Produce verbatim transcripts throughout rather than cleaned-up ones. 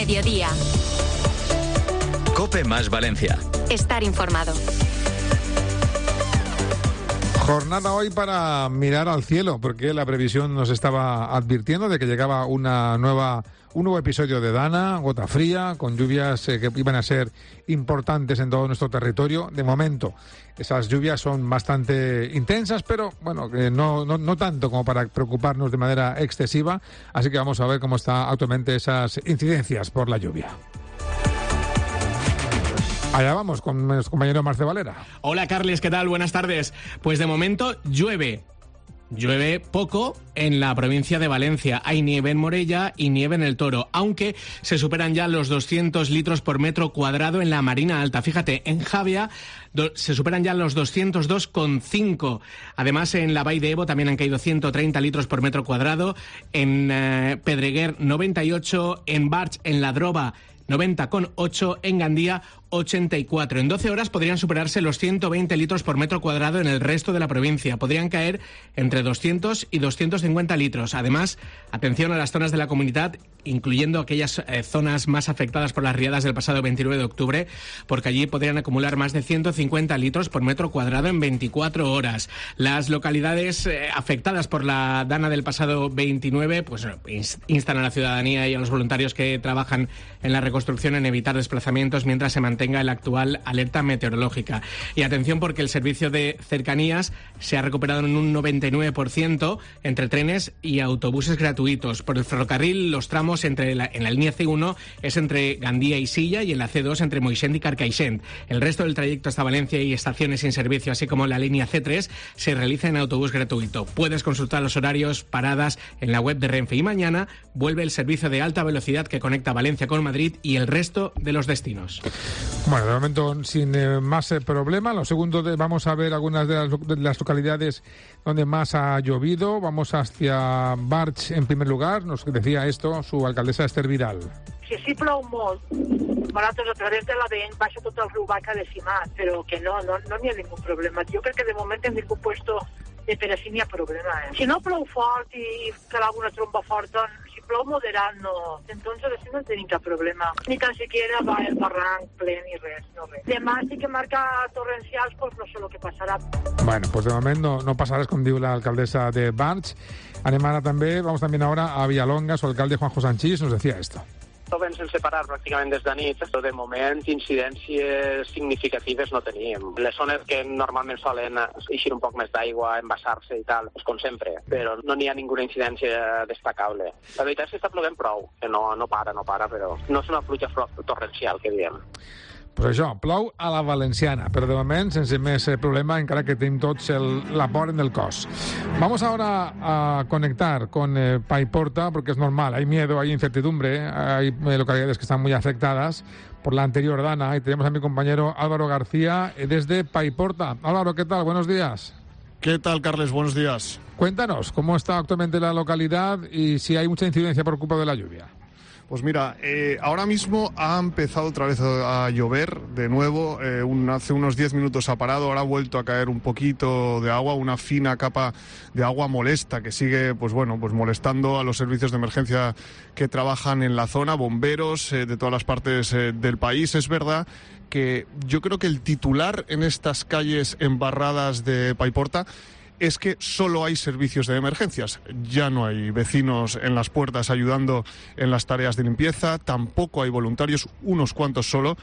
mediodía. COPE más Valencia. Estar informado. Jornada hoy para mirar al cielo, porque la previsión nos estaba advirtiendo de que llegaba una nueva, un nuevo episodio de Dana, gota fría, con lluvias eh, que iban a ser importantes en todo nuestro territorio. De momento, esas lluvias son bastante intensas, pero bueno, eh, no, no, no tanto como para preocuparnos de manera excesiva. Así que vamos a ver cómo están actualmente esas incidencias por la lluvia. Allá vamos con nuestro compañero Marce Valera. Hola, Carles, ¿qué tal? Buenas tardes. Pues de momento llueve. Llueve poco en la provincia de Valencia. Hay nieve en Morella y nieve en el Toro, aunque se superan ya los doscientos litros por metro cuadrado en la Marina Alta. Fíjate, en Javia do, se superan ya los doscientos dos coma cinco. Además, en la Vall d'Ebo también han caído ciento treinta litros por metro cuadrado. En eh, Pedreguer, noventa y ocho. En Barch, en La Droba, noventa coma ocho. En Gandía, ochenta y cuatro. En doce horas podrían superarse los ciento veinte litros por metro cuadrado en el resto de la provincia. Podrían caer entre doscientos y doscientos cincuenta litros. Además, atención a las zonas de la comunidad, incluyendo aquellas eh, zonas más afectadas por las riadas del pasado veintinueve de octubre, porque allí podrían acumular más de ciento cincuenta litros por metro cuadrado en veinticuatro horas. Las localidades eh, afectadas por la dana del pasado veintinueve, pues instan a la ciudadanía y a los voluntarios que trabajan en la reconstrucción en evitar desplazamientos mientras se mantenga tenga la actual alerta meteorológica. Y atención, porque el servicio de cercanías se ha recuperado en un noventa y nueve por ciento entre trenes y autobuses gratuitos. Por el ferrocarril, los tramos entre la, en la línea ce uno es entre Gandía y Silla, y en la ce dos entre Moixent y Carcaixent. El resto del trayecto hasta Valencia y estaciones sin servicio, así como la línea ce tres, se realiza en autobús gratuito. Puedes consultar los horarios, paradas en la web de Renfe. Y mañana vuelve el servicio de alta velocidad que conecta Valencia con Madrid y el resto de los destinos. Bueno, de momento sin eh, más eh, problema. Lo segundo, de, vamos a ver algunas de las, de las localidades donde más ha llovido. Vamos hacia Barch en primer lugar. Nos decía esto su alcaldesa Esther Vidal. Si sí plou molt, nosaltres a través de l'Adén baixa tot el riu Baca decimat, però que no, no, no n'hi ha ningú problema. Jo crec que de moment en ningú puesto de per així n'hi ha problema. Eh? Si no plou fort i cala alguna tromba forta, si plou moderat no. Entonces així no tenim cap problema. Ni tan siquiera va el barranc ple ni res, no res. Demà sí que marca torrencials, pues no sé lo que passarà. Bueno, pues de moment no, no passarà, com diu l'alcaldessa de Barch. Anem ara també, vamos también ahora a Villalonga. Su alcalde Juanjo Sanchís nos decía esto. Vam sense parar pràcticament des de nit, però de moment incidències significatives no tenim. Les zones que normalment solen eixir un poc més d'aigua, embassar-se i tal, pues com sempre, però no n'hi ha ninguna incidència destacable. La veritat és que està plovent prou, que no, no para, no para, però no és una pluja torrencial, que diem. Pues això, plou a la valenciana, pero de moment sense més problema, encara que tenim tots el, la por en el cos. Vamos ahora a conectar con eh, Paiporta, porque es normal, hay miedo, hay incertidumbre, hay eh, localidades que están muy afectadas por la anterior dana, y tenemos a mi compañero Álvaro García eh, desde Paiporta. Álvaro, ¿qué tal? Buenos días. ¿Qué tal, Carles? Buenos días. Cuéntanos, ¿cómo está actualmente la localidad y si hay mucha incidencia por culpa de la lluvia? Pues mira, eh, ahora mismo ha empezado otra vez a llover de nuevo, eh, un, hace unos diez minutos ha parado, ahora ha vuelto a caer un poquito de agua, una fina capa de agua molesta que sigue, pues bueno, pues molestando a los servicios de emergencia que trabajan en la zona, bomberos eh, de todas las partes eh, del país. Es verdad que yo creo que el titular en estas calles embarradas de Paiporta es que solo hay servicios de emergencias. Ya no hay vecinos en las puertas ayudando en las tareas de limpieza, tampoco hay voluntarios, unos cuantos solo.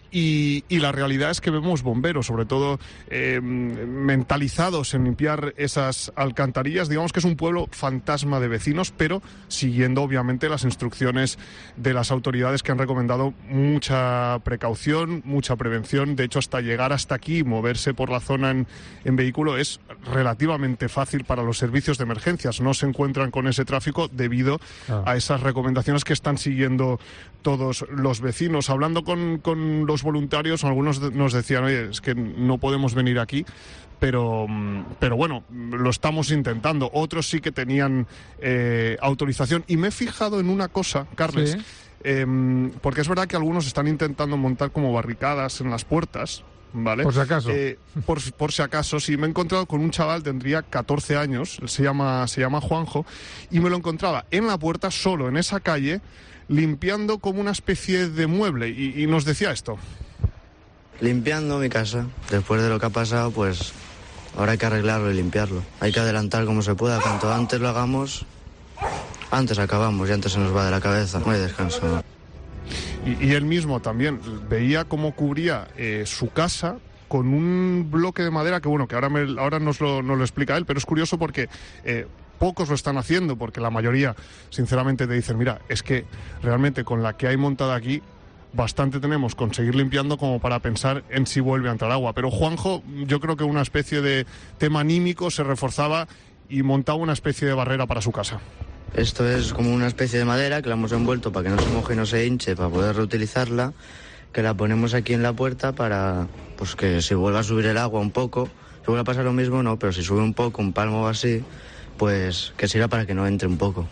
Y, y la realidad es que vemos bomberos, sobre todo eh, mentalizados en limpiar esas alcantarillas. Digamos que es un pueblo fantasma de vecinos, pero siguiendo obviamente las instrucciones de las autoridades, que han recomendado mucha precaución, mucha prevención. De hecho, hasta llegar hasta aquí, moverse por la zona en, en vehículo es relativamente fácil para los servicios de emergencias. No se encuentran con ese tráfico debido ah. a esas recomendaciones que están siguiendo todos los vecinos. Hablando con, con los voluntarios, algunos nos decían, oye, es que no podemos venir aquí, pero, pero bueno, lo estamos intentando. Otros sí que tenían eh, autorización. Y me he fijado en una cosa, Carles, ¿sí? eh, porque es verdad que algunos están intentando montar como barricadas en las puertas, ¿vale? Por si acaso. Eh, por, por si acaso, sí, me he encontrado con un chaval, tendría catorce años, se llama, se llama Juanjo, y me lo encontraba en la puerta, solo en esa calle, limpiando como una especie de mueble, y, y nos decía esto. Limpiando mi casa. Después de lo que ha pasado, pues ahora hay que arreglarlo y limpiarlo. Hay que adelantar como se pueda. Cuanto antes lo hagamos, antes acabamos y antes se nos va de la cabeza. No hay descanso, ¿no? Y, y él mismo también veía cómo cubría eh, su casa con un bloque de madera que, bueno, que ahora, me, ahora nos, lo, nos lo explica él, pero es curioso porque eh, pocos lo están haciendo, porque la mayoría, sinceramente, te dicen, mira, es que realmente con la que hay montada aquí, bastante tenemos con seguir limpiando como para pensar en si vuelve a entrar agua. Pero Juanjo, yo creo que una especie de tema anímico se reforzaba y montaba una especie de barrera para su casa. Esto es como una especie de madera que la hemos envuelto para que no se moje y no se hinche, para poder reutilizarla, que la ponemos aquí en la puerta para, pues que si vuelve a subir el agua un poco, si vuelve a pasar lo mismo, no, pero si sube un poco, un palmo o así, pues que sirva para que no entre un poco.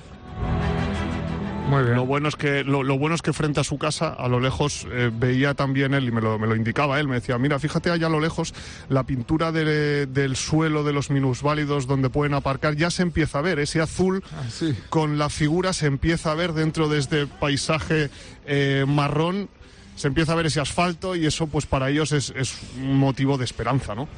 Muy bien. Lo bueno es que lo, lo bueno es que frente a su casa, a lo lejos, eh, veía también él, y me lo, me lo indicaba él, me decía, mira, fíjate allá a lo lejos, la pintura de, del suelo de los minusválidos donde pueden aparcar, ya se empieza a ver, ese azul Ah, sí. con la figura se empieza a ver dentro de este paisaje eh, marrón, se empieza a ver ese asfalto, y eso pues para ellos es, es un motivo de esperanza, ¿no?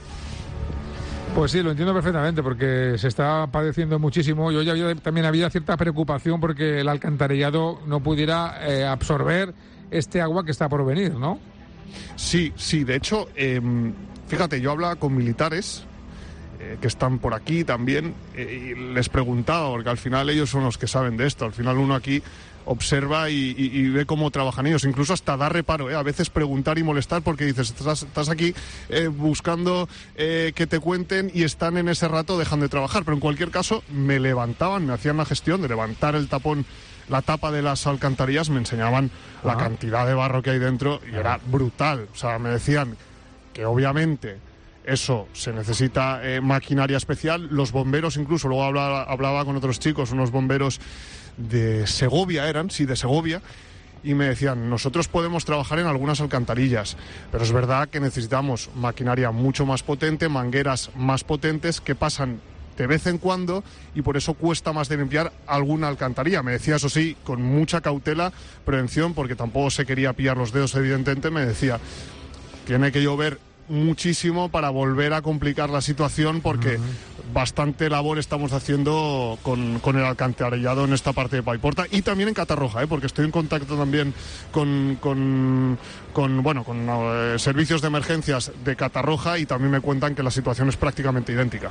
Pues sí, lo entiendo perfectamente, porque se está padeciendo muchísimo. Yo ya había, también había cierta preocupación porque el alcantarillado no pudiera eh, absorber este agua que está por venir, ¿no? Sí, sí, de hecho, eh, fíjate, yo hablaba con militares eh, que están por aquí también, eh, y les preguntaba, porque al final ellos son los que saben de esto, al final uno aquí observa y, y, y ve cómo trabajan ellos, incluso hasta da reparo, ¿eh? A veces preguntar y molestar porque dices, estás, estás aquí eh, buscando eh, que te cuenten y están en ese rato dejando de trabajar, pero en cualquier caso me levantaban, me hacían la gestión de levantar el tapón, la tapa de las alcantarillas, me enseñaban ah. la cantidad de barro que hay dentro y era brutal, o sea, me decían que obviamente eso se necesita eh, maquinaria especial, los bomberos incluso, luego hablaba, hablaba con otros chicos, unos bomberos de Segovia eran, sí, de Segovia, y me decían, nosotros podemos trabajar en algunas alcantarillas, pero es verdad que necesitamos maquinaria mucho más potente, mangueras más potentes que pasan de vez en cuando y por eso cuesta más de limpiar alguna alcantarilla. Me decía, eso sí, con mucha cautela, prevención, porque tampoco se quería pillar los dedos, evidentemente, me decía, tiene que llover muchísimo para volver a complicar la situación porque uh-huh. bastante labor estamos haciendo con, con el alcantarillado en esta parte de Paiporta y también en Catarroja, ¿eh? Porque estoy en contacto también con, con, con, bueno, con eh, servicios de emergencias de Catarroja y también me cuentan que la situación es prácticamente idéntica.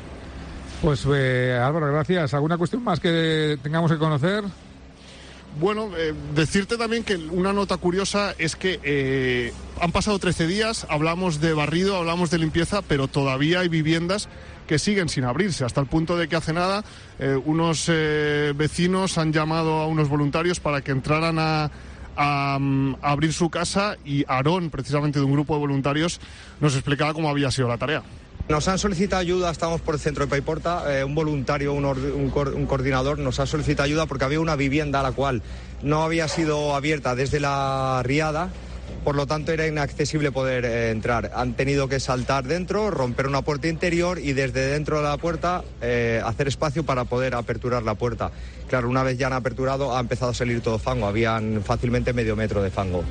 Pues eh, Álvaro, gracias. ¿Alguna cuestión más que tengamos que conocer? Bueno, eh, decirte también que una nota curiosa es que eh, han pasado trece días, hablamos de barrido, hablamos de limpieza, pero todavía hay viviendas que siguen sin abrirse, hasta el punto de que hace nada eh, unos eh, vecinos han llamado a unos voluntarios para que entraran a, a, a abrir su casa y Aarón, precisamente de un grupo de voluntarios, nos explicaba cómo había sido la tarea. Nos han solicitado ayuda, estamos por el centro de Paiporta, eh, un voluntario, un, or, un, cor, un coordinador nos ha solicitado ayuda porque había una vivienda a la cual no había sido abierta desde la riada, por lo tanto era inaccesible poder eh, entrar. Han tenido que saltar dentro, romper una puerta interior y desde dentro de la puerta eh, hacer espacio para poder aperturar la puerta. Claro, una vez ya han aperturado ha empezado a salir todo fango, habían fácilmente medio metro de fango.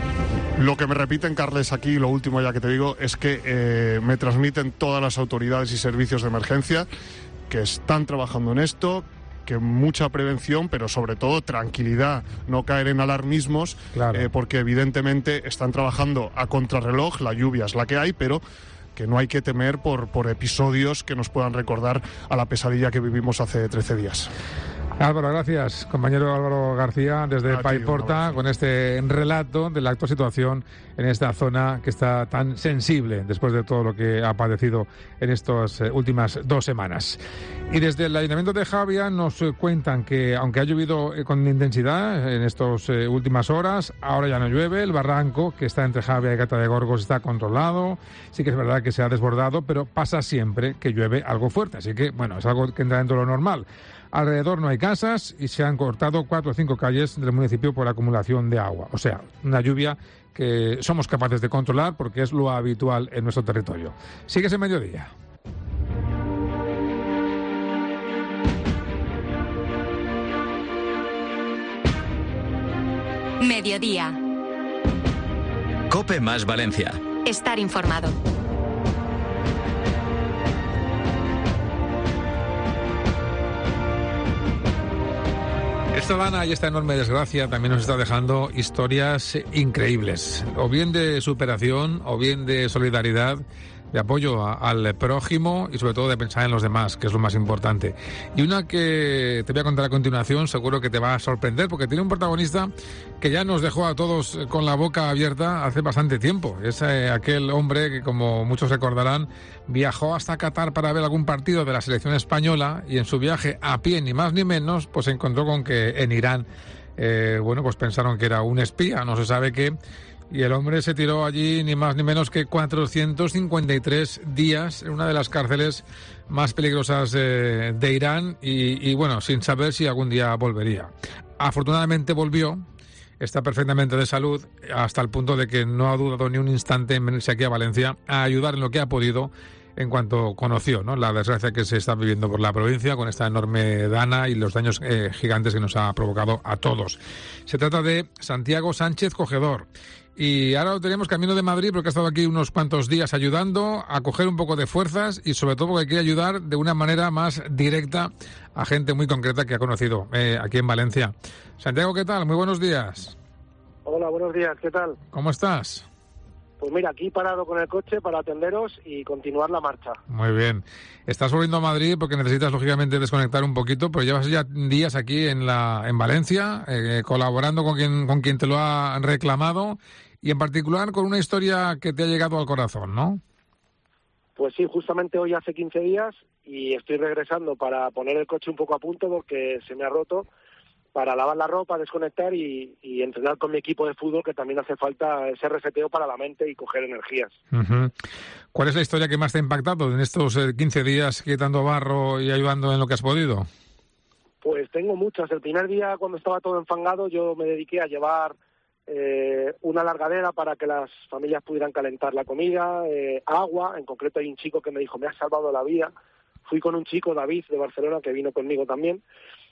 Lo que me repiten, Carles, aquí, lo último ya que te digo, es que eh, me transmiten todas las autoridades y servicios de emergencia que están trabajando en esto, que mucha prevención, pero sobre todo tranquilidad, no caer en alarmismos, claro. eh, porque evidentemente están trabajando a contrarreloj, la lluvia es la que hay, pero que no hay que temer por, por episodios que nos puedan recordar a la pesadilla que vivimos hace trece días. Álvaro, gracias. Compañero Álvaro García, desde Paiporta, con este relato de la actual situación en esta zona que está tan sensible después de todo lo que ha padecido en estas eh, últimas dos semanas. Y desde el Ayuntamiento de Javia nos eh, cuentan que, aunque ha llovido eh, con intensidad en estas eh, últimas horas, ahora ya no llueve. El barranco que está entre Javia y Gata de Gorgos está controlado. Sí que es verdad que se ha desbordado, pero pasa siempre que llueve algo fuerte. Así que, bueno, es algo que entra dentro de lo normal. Alrededor no hay cambios. casas y se han cortado cuatro o cinco calles del municipio por acumulación de agua. O sea, una lluvia que somos capaces de controlar porque es lo habitual en nuestro territorio. Sigue ese mediodía. Mediodía. COPE más Valencia. Estar informado. Esta Dana y esta enorme desgracia también nos está dejando historias increíbles, o bien de superación, o bien de solidaridad, de apoyo a, al prójimo y sobre todo de pensar en los demás, que es lo más importante. Y una que te voy a contar a continuación, seguro que te va a sorprender, porque tiene un protagonista que ya nos dejó a todos con la boca abierta hace bastante tiempo. Es eh, aquel hombre que, como muchos recordarán, viajó hasta Qatar para ver algún partido de la selección española y en su viaje a pie, ni más ni menos, pues se encontró con que en Irán, eh, bueno, pues pensaron que era un espía, no se sabe qué. Y el hombre se tiró allí ni más ni menos que cuatrocientos cincuenta y tres días en una de las cárceles más peligrosas eh, de Irán y, y, bueno, sin saber si algún día volvería. Afortunadamente volvió, está perfectamente de salud, hasta el punto de que no ha dudado ni un instante en venirse aquí a Valencia a ayudar en lo que ha podido en cuanto conoció, ¿no?, la desgracia que se está viviendo por la provincia con esta enorme dana y los daños eh, gigantes que nos ha provocado a todos. Se trata de Santiago Sánchez Cogedor. Y ahora lo tenemos camino de Madrid porque ha estado aquí unos cuantos días ayudando a coger un poco de fuerzas y sobre todo porque quiere ayudar de una manera más directa a gente muy concreta que ha conocido eh, aquí en Valencia. Santiago, ¿qué tal? Muy buenos días. Hola, buenos días, ¿qué tal? ¿Cómo estás? Pues mira, aquí parado con el coche para atenderos y continuar la marcha. Muy bien. Estás volviendo a Madrid porque necesitas, lógicamente, desconectar un poquito, pero llevas ya días aquí en la en Valencia, eh, colaborando con quien, con quien te lo ha reclamado y en particular con una historia que te ha llegado al corazón, ¿no? Pues sí, justamente hoy hace quince días y estoy regresando para poner el coche un poco a punto porque se me ha roto, para lavar la ropa, desconectar y, y entrenar con mi equipo de fútbol, que también hace falta ese reseteo para la mente y coger energías. Uh-huh. ¿Cuál es la historia que más te ha impactado en estos quince días quitando barro y ayudando en lo que has podido? Pues tengo muchas. El primer día, cuando estaba todo enfangado, yo me dediqué a llevar eh, una largadera para que las familias pudieran calentar la comida, eh, agua. En concreto hay un chico que me dijo, me has salvado la vida. Fui con un chico, David, de Barcelona, que vino conmigo también.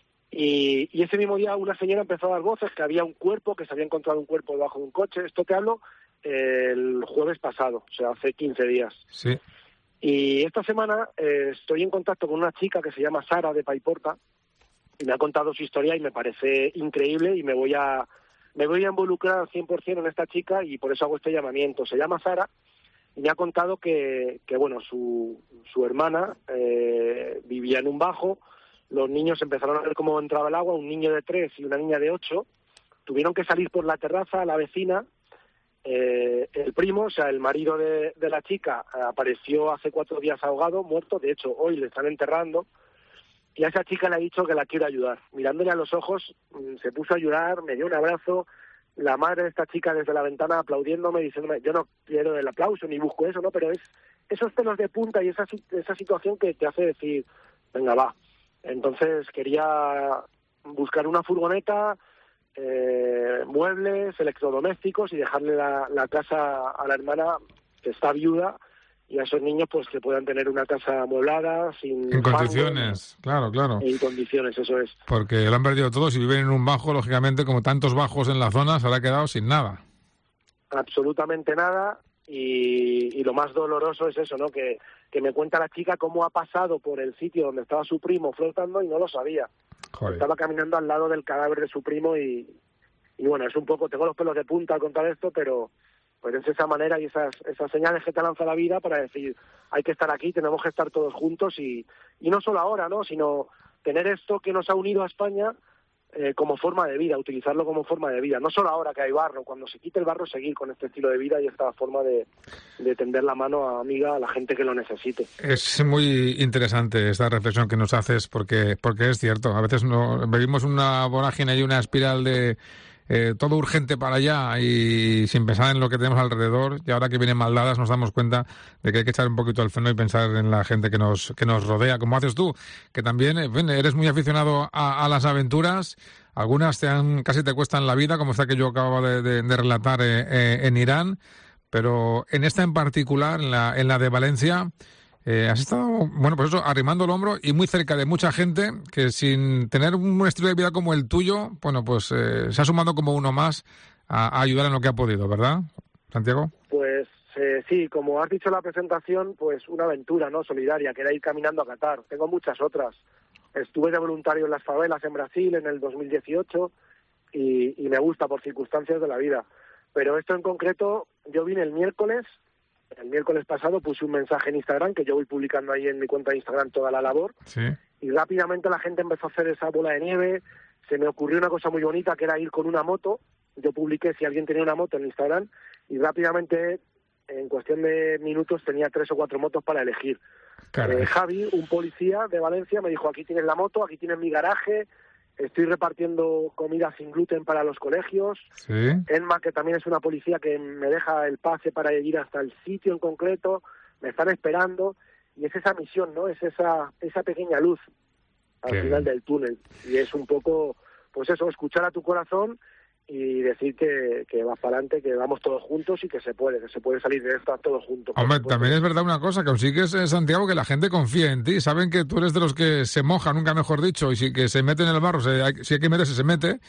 Y, y ese mismo día una señora empezó a dar voces que había un cuerpo, que se había encontrado un cuerpo debajo de un coche. Esto te hablo eh, el jueves pasado, o sea, hace quince días. Sí. Y esta semana eh, estoy en contacto con una chica que se llama Sara, de Paiporta, y me ha contado su historia y me parece increíble y me voy a me voy a involucrar al cien por ciento en esta chica y por eso hago este llamamiento. Se llama Sara y me ha contado que, que bueno, su, su hermana eh, vivía en un bajo. Los niños empezaron a ver cómo entraba el agua, un niño de tres y una niña de ocho. Tuvieron que salir por la terraza a la vecina. Eh, el primo, o sea, el marido de, de la chica, apareció hace cuatro días ahogado, muerto. De hecho, hoy le están enterrando. Y a esa chica le ha dicho que la quiere ayudar. Mirándole a los ojos, se puso a llorar, me dio un abrazo. La madre de esta chica desde la ventana aplaudiéndome, diciéndome, yo no quiero el aplauso ni busco eso, ¿no? Pero es esos pelos de punta y esa, esa situación que te hace decir, venga, va. Entonces quería buscar una furgoneta, eh, muebles, electrodomésticos y dejarle la, la casa a la hermana que está viuda y a esos niños pues que puedan tener una casa amueblada, sin en condiciones, claro, claro. En condiciones, eso es. Porque lo han perdido todo. Si viven en un bajo, lógicamente, como tantos bajos en la zona, se habrá quedado sin nada. Absolutamente nada. Y, y lo más doloroso es eso, ¿no? Que, que me cuenta la chica cómo ha pasado por el sitio donde estaba su primo flotando y no lo sabía. Joder. Estaba caminando al lado del cadáver de su primo y, y bueno, es un poco, tengo los pelos de punta al contar esto, pero pues es esa manera y esas, esas señales que te lanza la vida para decir, hay que estar aquí, tenemos que estar todos juntos y, y no solo ahora, ¿no? Sino tener esto que nos ha unido a España Eh, como forma de vida, utilizarlo como forma de vida, no solo ahora que hay barro, cuando se quite el barro seguir con este estilo de vida y esta forma de, de tender la mano a amiga a la gente que lo necesite. Es muy interesante esta reflexión que nos haces porque porque es cierto, a veces no vivimos una vorágine y una espiral de eh, todo urgente para allá y sin pensar en lo que tenemos alrededor, y ahora que vienen maldadas nos damos cuenta de que hay que echar un poquito el freno y pensar en la gente que nos que nos rodea, como haces tú, que también eh, eres muy aficionado a, a las aventuras. Algunas te han, casi te cuestan la vida, como esta que yo acababa de, de, de relatar eh, eh, en Irán, pero en esta en particular, en la, en la de Valencia, eh, has estado, bueno, pues eso, arrimando el hombro y muy cerca de mucha gente que sin tener un estilo de vida como el tuyo, bueno, pues eh, se ha sumado como uno más a, a ayudar en lo que ha podido, ¿verdad, Santiago? Pues eh, sí, como has dicho en la presentación, pues una aventura, ¿no?, solidaria, que era ir caminando a Qatar. Tengo muchas otras. Estuve de voluntario en las favelas en Brasil en el dos mil dieciocho y, y me gusta por circunstancias de la vida. Pero esto en concreto, yo vine el miércoles, el miércoles pasado puse un mensaje en Instagram, que yo voy publicando ahí en mi cuenta de Instagram toda la labor, sí. Y rápidamente la gente empezó a hacer esa bola de nieve. Se me ocurrió una cosa muy bonita, que era ir con una moto. Yo publiqué si alguien tenía una moto en Instagram y rápidamente, en cuestión de minutos, tenía tres o cuatro motos para elegir. Eh, Javi, un policía de Valencia, me dijo: aquí tienes la moto, aquí tienes mi garaje, estoy repartiendo comida sin gluten para los colegios. Sí. Enma, que también es una policía que me deja el pase para ir hasta el sitio en concreto, me están esperando, y es esa misión, ¿no? Es esa esa pequeña luz al Qué final bien. del túnel, y es un poco, pues eso, escuchar a tu corazón y decir que, que vas para adelante, que vamos todos juntos y que se puede, que se puede salir de esta todos juntos. Hombre, también es verdad una cosa, que consigues, eh, Santiago, que la gente confía en ti. Saben que tú eres de los que se moja, nunca mejor dicho, y si que se mete en el barro, se, hay, si hay que meterse, se mete.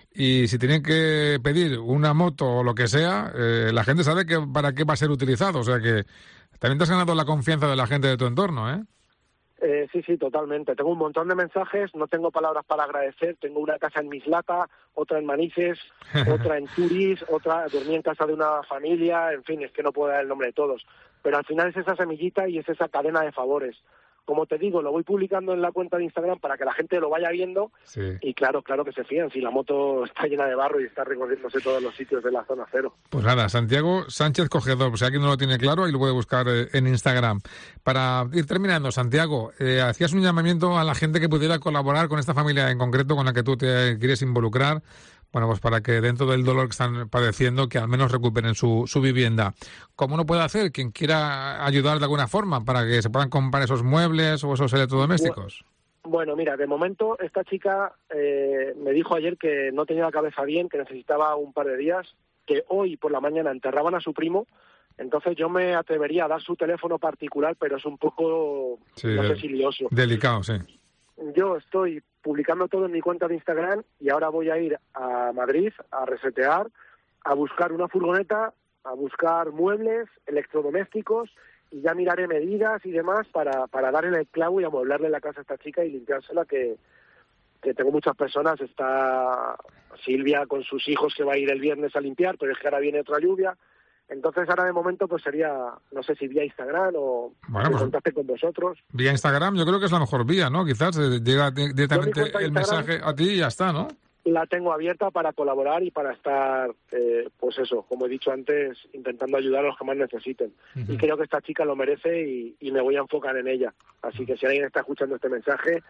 Y si tienen que pedir una moto o lo que sea, eh, la gente sabe que para qué va a ser utilizado. O sea que también te has ganado la confianza de la gente de tu entorno, ¿eh? Eh, sí, sí, totalmente. Tengo un montón de mensajes, no tengo palabras para agradecer. Tengo una casa en Mislata, otra en Manises, otra en Turis, otra dormí en casa de una familia, en fin, es que no puedo dar el nombre de todos. Pero al final es esa semillita y es esa cadena de favores. Como te digo, lo voy publicando en la cuenta de Instagram para que la gente lo vaya viendo. Sí. Y claro, claro que se fían si la moto está llena de barro y está recorriéndose todos los sitios de la zona cero. Pues nada, Santiago Sánchez Cogedor, pues si alguien no lo tiene claro, ahí lo puede buscar eh, en Instagram. Para ir terminando, Santiago, eh, hacías un llamamiento a la gente que pudiera colaborar con esta familia en concreto con la que tú te quieres involucrar, bueno, pues para que dentro del dolor que están padeciendo, que al menos recuperen su, su vivienda. ¿Cómo uno puede hacer? Quien quiera ayudar de alguna forma para que se puedan comprar esos muebles o esos electrodomésticos. Bueno, mira, de momento esta chica eh, me dijo ayer que no tenía la cabeza bien, que necesitaba un par de días, que hoy por la mañana enterraban a su primo. Entonces yo me atrevería a dar su teléfono particular, pero es un poco, Sí, no de- sé si lioso. Delicado, sí. Yo estoy publicando todo en mi cuenta de Instagram y ahora voy a ir a Madrid a resetear, a buscar una furgoneta, a buscar muebles, electrodomésticos, y ya miraré medidas y demás para, para darle el clavo y amueblarle la casa a esta chica y limpiársela, que, que tengo muchas personas. Está Silvia con sus hijos, que va a ir el viernes a limpiar, pero es que ahora viene otra lluvia. Entonces ahora de momento pues sería, no sé si vía Instagram o Bueno, que pues- contacte con vosotros. Vía Instagram yo creo que es la mejor vía, ¿no? Quizás eh, llega di- directamente cuenta de el Instagram- mensaje a ti y ya está, ¿no? La tengo abierta para colaborar y para estar, eh, pues eso, como he dicho antes, intentando ayudar a los que más necesiten. Ujú. Y creo que esta chica lo merece y, y me voy a enfocar en ella. Así que si alguien está escuchando este mensaje,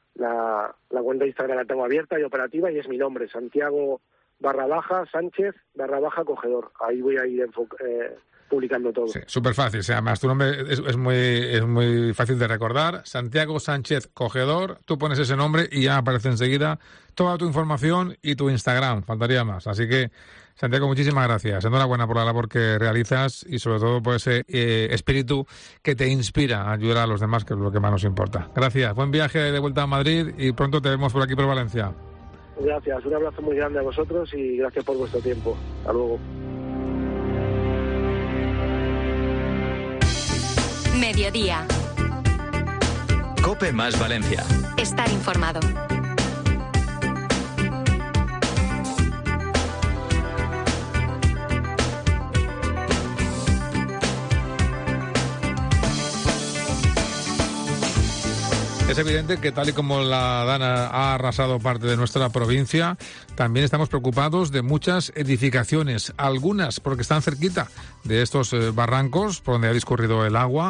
la, la cuenta de Instagram la tengo abierta y operativa y es mi nombre, Santiago barra baja Sánchez barra baja Cogedor. Ahí voy a ir enfo- eh, publicando todo. Sí, súper fácil. O sea, además tu nombre es, es muy es muy fácil de recordar. Santiago Sánchez Cogedor. Tú pones ese nombre y ya aparece enseguida toda tu información y tu Instagram. Faltaría más. Así que, Santiago, muchísimas gracias. Enhorabuena por la labor que realizas y sobre todo por ese eh, espíritu que te inspira a ayudar a los demás, que es lo que más nos importa. Gracias. Buen viaje de vuelta a Madrid y pronto te vemos por aquí por Valencia. Gracias, un abrazo muy grande a vosotros y gracias por vuestro tiempo. Hasta luego. Mediodía. Cope más Valencia. Estar informado. Es evidente que tal y como la Dana ha arrasado parte de nuestra provincia, también estamos preocupados de muchas edificaciones, algunas porque están cerquita de estos eh, barrancos por donde ha discurrido el agua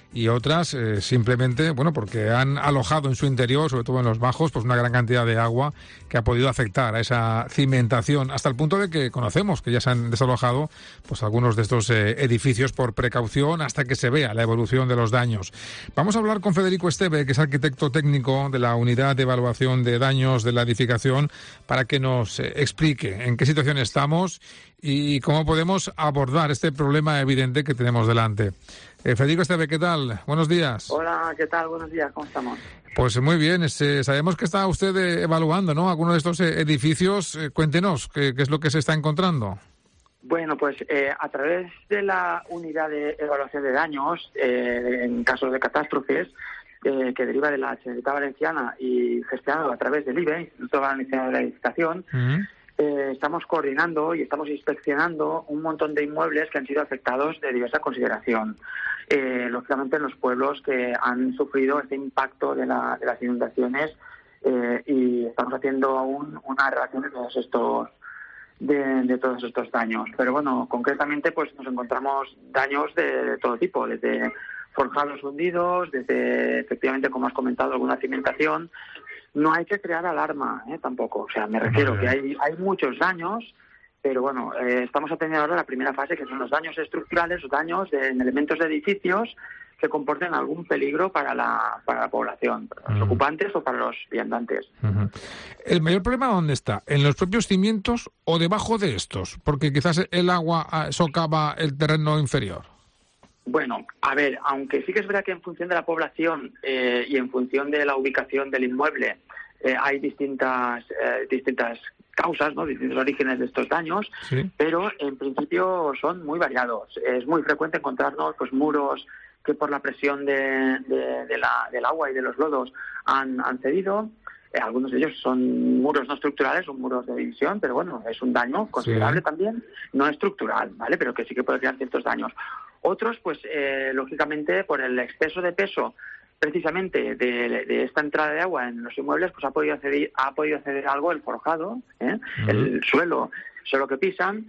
y otras eh, simplemente, bueno, porque han alojado en su interior, sobre todo en los bajos, pues una gran cantidad de agua que ha podido afectar a esa cimentación, hasta el punto de que conocemos que ya se han desalojado pues algunos de estos eh, edificios por precaución hasta que se vea la evolución de los daños. Vamos a hablar con Federico Esteve, que es arquitecto técnico de la Unidad de Evaluación de Daños de la Edificación, para que nos eh, explique en qué situación estamos y cómo podemos abordar este problema evidente que tenemos delante. Eh, Federico Esteve, ¿qué tal? Buenos días. Hola, ¿qué tal? Buenos días, ¿cómo estamos? Pues muy bien, este, sabemos que está usted eh, evaluando, ¿no?, algunos de estos eh, edificios. Eh, cuéntenos, ¿qué, ¿qué es lo que se está encontrando? Bueno, pues eh, a través de la Unidad de Evaluación de Daños, eh, en casos de catástrofes, eh, que deriva de la Generalitat Valenciana y gestionado a través del I B E, Instituto Valenciano de la Edificación, uh-huh. Eh, estamos coordinando y estamos inspeccionando un montón de inmuebles que han sido afectados de diversa consideración. Eh, lógicamente en los pueblos que han sufrido este impacto de, la, de las inundaciones eh, y estamos haciendo aún una relación de todos estos de, de todos estos daños. Pero bueno, concretamente pues nos encontramos daños de, de todo tipo, desde forjados hundidos, desde efectivamente, como has comentado, alguna cimentación. No hay que crear alarma, ¿eh? Tampoco. O sea, me refiero que hay, hay muchos daños, pero bueno, eh, estamos atendiendo ahora la primera fase, que son los daños estructurales, los daños de, en elementos de edificios que comporten algún peligro para la, para la población, para los uh-huh. ocupantes o para los viandantes. Uh-huh. ¿El mayor problema dónde está? ¿En los propios cimientos o debajo de estos? Porque quizás el agua socava el terreno inferior. Bueno, a ver, aunque sí que es verdad que en función de la población eh, y en función de la ubicación del inmueble eh, hay distintas eh, distintas causas, ¿no?, distintos orígenes de estos daños, sí. Pero en principio son muy variados. Es muy frecuente encontrarnos pues muros que por la presión de, de, de la, del agua y de los lodos han, han cedido. Eh, algunos de ellos son muros no estructurales, son muros de división, pero bueno, es un daño considerable sí. También, no estructural, ¿vale?, pero que sí que puede crear ciertos daños. Otros, pues, eh, lógicamente, por el exceso de peso, precisamente, de, de esta entrada de agua en los inmuebles, pues ha podido acceder, ha podido acceder algo el forjado, ¿eh? Uh-huh. El suelo, suelo que pisan,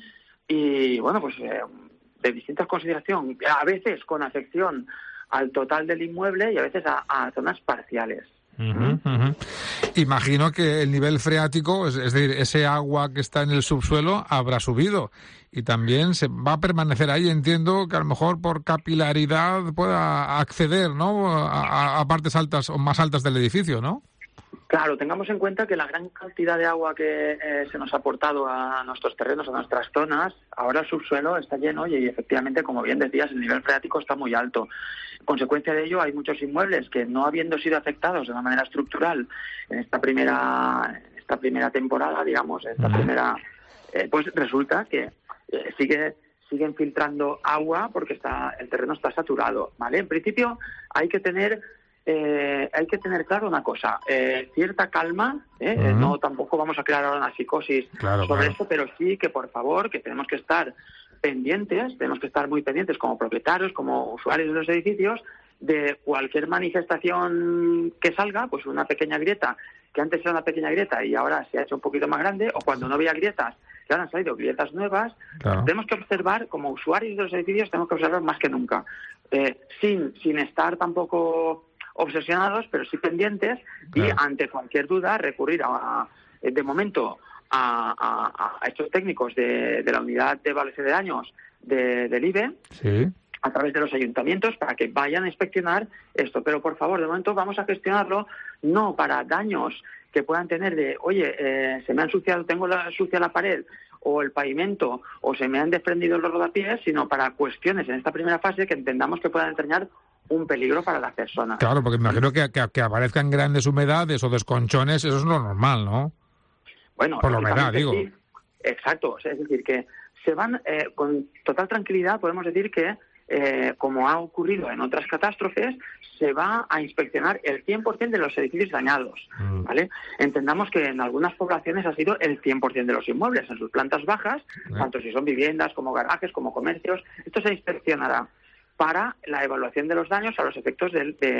y, bueno, pues, eh, de distintas consideraciones, a veces con afección al total del inmueble y a veces a, a zonas parciales. Uh-huh, uh-huh. Imagino que el nivel freático, es, es decir, ese agua que está en el subsuelo, habrá subido y también se va a permanecer ahí. Entiendo que a lo mejor por capilaridad pueda acceder, ¿no?, a, a partes altas o más altas del edificio, ¿no? Claro, tengamos en cuenta que la gran cantidad de agua que eh, se nos ha aportado a nuestros terrenos, a nuestras zonas, ahora el subsuelo está lleno y efectivamente, como bien decías, el nivel freático está muy alto. En consecuencia de ello, hay muchos inmuebles que, no habiendo sido afectados de una manera estructural en esta primera, esta primera temporada, digamos, esta uh-huh. primera, eh, pues resulta que eh, sigue siguen filtrando agua porque está el terreno está saturado, ¿vale? En principio hay que tener Eh, hay que tener claro una cosa, eh, cierta calma, ¿eh? Uh-huh. No tampoco vamos a crear ahora una psicosis claro, sobre claro. esto, pero sí que por favor, que tenemos que estar pendientes, tenemos que estar muy pendientes como propietarios, como usuarios de los edificios, de cualquier manifestación que salga, pues una pequeña grieta, que antes era una pequeña grieta y ahora se ha hecho un poquito más grande, o cuando no había grietas, que ahora han salido grietas nuevas, claro. Tenemos que observar, como usuarios de los edificios, tenemos que observar más que nunca, eh, sin, sin estar tampoco obsesionados, pero sí pendientes, claro. Y ante cualquier duda recurrir a, a de momento a, a, a estos técnicos de, de la Unidad de Evaluación de Daños de, del I B E, sí. A través de los ayuntamientos, para que vayan a inspeccionar esto. Pero por favor, de momento vamos a gestionarlo no para daños que puedan tener de, oye, eh, se me ha ensuciado, tengo la, sucia la pared o el pavimento, o se me han desprendido los rodapiés, sino para cuestiones en esta primera fase que entendamos que puedan entrañar un peligro para las personas. Claro, porque me imagino que, que, que aparezcan grandes humedades o desconchones, eso es lo normal, ¿no? Bueno, por la humedad, digo. Sí. Exacto, es decir, que se van, eh, con total tranquilidad podemos decir que, eh, como ha ocurrido en otras catástrofes, se va a inspeccionar el cien por ciento de los edificios dañados, mm. ¿vale? Entendamos que en algunas poblaciones ha sido el cien por ciento de los inmuebles, en sus plantas bajas, mm. tanto si son viviendas como garajes, como comercios, esto se inspeccionará para la evaluación de los daños a los efectos de, de,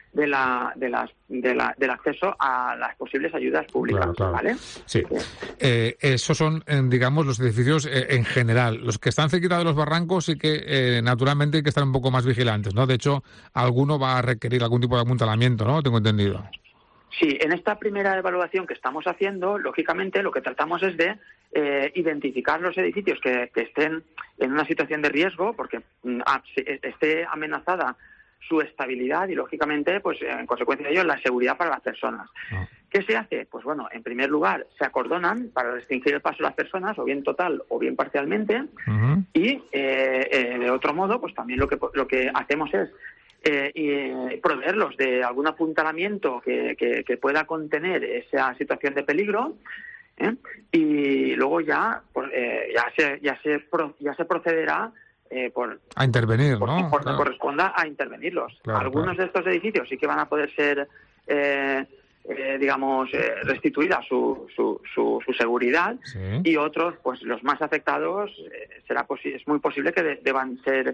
de la, de las, de la, del acceso a las posibles ayudas públicas, claro, claro. ¿vale? Sí. Eh, esos son, eh, digamos, los edificios eh, en general. Los que están cerquita de los barrancos sí que, eh, naturalmente, hay que estar un poco más vigilantes, ¿no? De hecho, alguno va a requerir algún tipo de apuntalamiento, ¿no? Tengo entendido. Sí, en esta primera evaluación que estamos haciendo, lógicamente, lo que tratamos es de eh, identificar los edificios que, que estén en una situación de riesgo, porque mm, a, esté amenazada su estabilidad y, lógicamente, pues en consecuencia de ello, la seguridad para las personas. Oh. ¿Qué se hace? Pues bueno, en primer lugar, se acordonan para restringir el paso de las personas, o bien total o bien parcialmente, uh-huh. y eh, eh, de otro modo, pues también lo que lo que hacemos es Eh, y eh, proveerlos de algún apuntalamiento que, que, que pueda contener esa situación de peligro, ¿eh? Y luego ya pues, eh, ya se ya se pro, ya se procederá eh, por a intervenir, por, ¿no? por, claro. corresponda a intervenirlos. Claro, Algunos claro. de estos edificios sí que van a poder ser eh, eh, digamos eh, restituida su, su, su, su seguridad, sí. Y otros, pues los más afectados eh, será posi- es muy posible que de- deban ser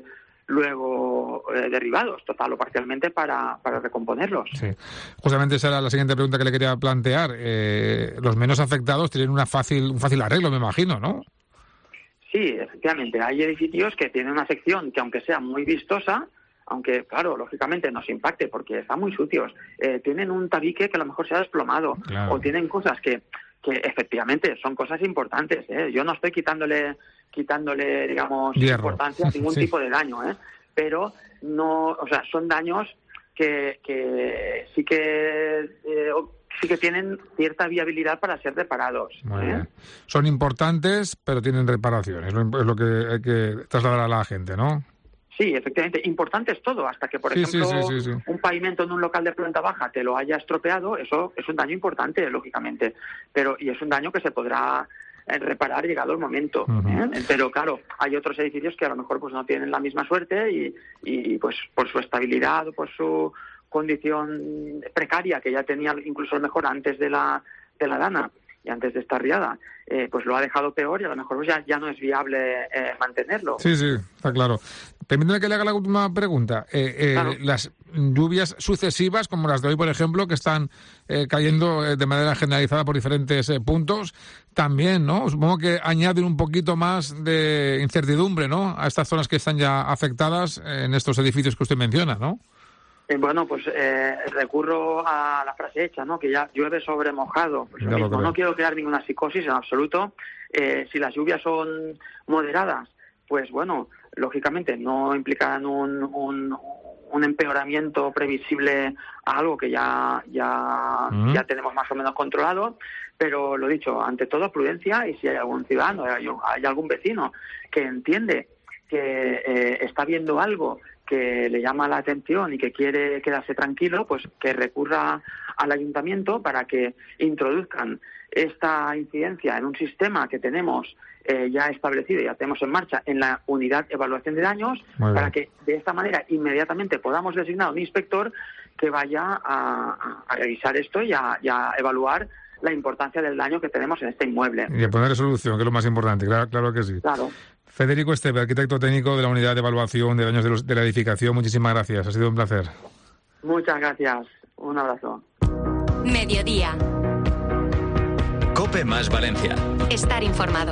luego eh, derribados total o parcialmente para, para recomponerlos. Sí. Justamente esa era la siguiente pregunta que le quería plantear. Eh, los menos afectados tienen una fácil un fácil arreglo, me imagino, ¿no? Sí, efectivamente. Hay edificios que tienen una sección que, aunque sea muy vistosa, aunque, claro, lógicamente nos impacte porque están muy sucios, eh, tienen un tabique que a lo mejor se ha desplomado, claro. O tienen cosas que, que efectivamente son cosas importantes, ¿eh? Yo no estoy quitándole quitándole, digamos, Hierro. importancia a ningún sí. tipo de daño, ¿eh? Pero no, o sea, son daños que, que sí que eh, sí que tienen cierta viabilidad para ser reparados. ¿eh? Son importantes, pero tienen reparaciones, es lo que hay que trasladar a la gente, ¿no? Sí, efectivamente. Importante es todo. Hasta que, por sí, ejemplo, sí, sí, sí, sí. un pavimento en un local de planta baja te lo haya estropeado, eso es un daño importante, lógicamente. Pero y es un daño que se podrá reparar llegado el momento. Uh-huh. ¿eh? Pero claro, hay otros edificios que a lo mejor pues no tienen la misma suerte y, y pues por su estabilidad o por su condición precaria que ya tenía incluso mejor antes de la de la dana y antes de esta riada, eh, pues lo ha dejado peor y a lo mejor pues ya, ya no es viable eh, mantenerlo. Sí, sí, está claro. Permíteme que le haga la última pregunta. Eh, eh, claro. Las lluvias sucesivas, como las de hoy, por ejemplo, que están eh, cayendo eh, de manera generalizada por diferentes eh, puntos, también, ¿no? Supongo que añaden un poquito más de incertidumbre, ¿no?, a estas zonas que están ya afectadas en estos edificios que usted menciona, ¿no? Eh, bueno, pues eh, recurro a la frase hecha, ¿no?, que ya llueve sobre mojado. Pues mismo, no quiero crear ninguna psicosis en absoluto. Eh, si las lluvias son moderadas, pues bueno, lógicamente no implicarán un, un, un empeoramiento previsible a algo que ya ya, uh-huh. ya tenemos más o menos controlado, pero lo dicho, ante todo prudencia, y si hay algún ciudadano, hay, hay algún vecino que entiende que eh, está viendo algo que le llama la atención y que quiere quedarse tranquilo, pues que recurra al ayuntamiento para que introduzcan esta incidencia en un sistema que tenemos eh, ya establecido, ya tenemos en marcha en la unidad de evaluación de daños, para que de esta manera inmediatamente podamos designar un inspector que vaya a, a revisar esto y a, y a evaluar la importancia del daño que tenemos en este inmueble. Y a poner solución, que es lo más importante, claro, claro que sí. Claro. Federico Esteve, arquitecto técnico de la Unidad de Evaluación de Daños de, los, de la Edificación, muchísimas gracias, ha sido un placer. Muchas gracias, un abrazo. Mediodía. COPE más Valencia. Estar informado.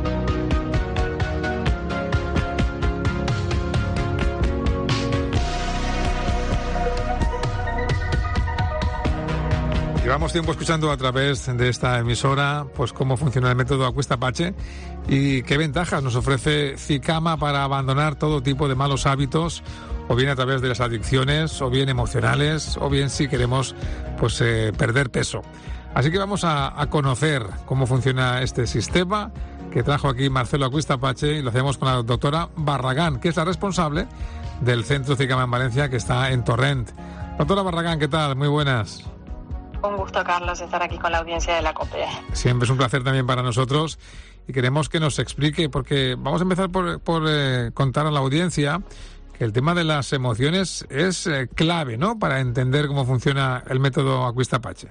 Llevamos tiempo escuchando a través de esta emisora pues cómo funciona el método Acuesta-Pache y qué ventajas nos ofrece Cicama para abandonar todo tipo de malos hábitos, o bien a través de las adicciones, o bien emocionales, o bien si queremos pues eh, perder peso. Así que vamos a, a conocer cómo funciona este sistema que trajo aquí Marcelo Acuesta-Pache, y lo hacemos con la doctora Barragán, que es la responsable del Centro Cicama en Valencia, que está en Torrent. Doctora Barragán, ¿qué tal? Muy buenas. Un gusto, Carlos, estar aquí con la audiencia de la COPE. Siempre es un placer también para nosotros y queremos que nos explique, porque vamos a empezar por, por eh, contar a la audiencia que el tema de las emociones es eh, clave, ¿no?, para entender cómo funciona el método Acuesta-Pache.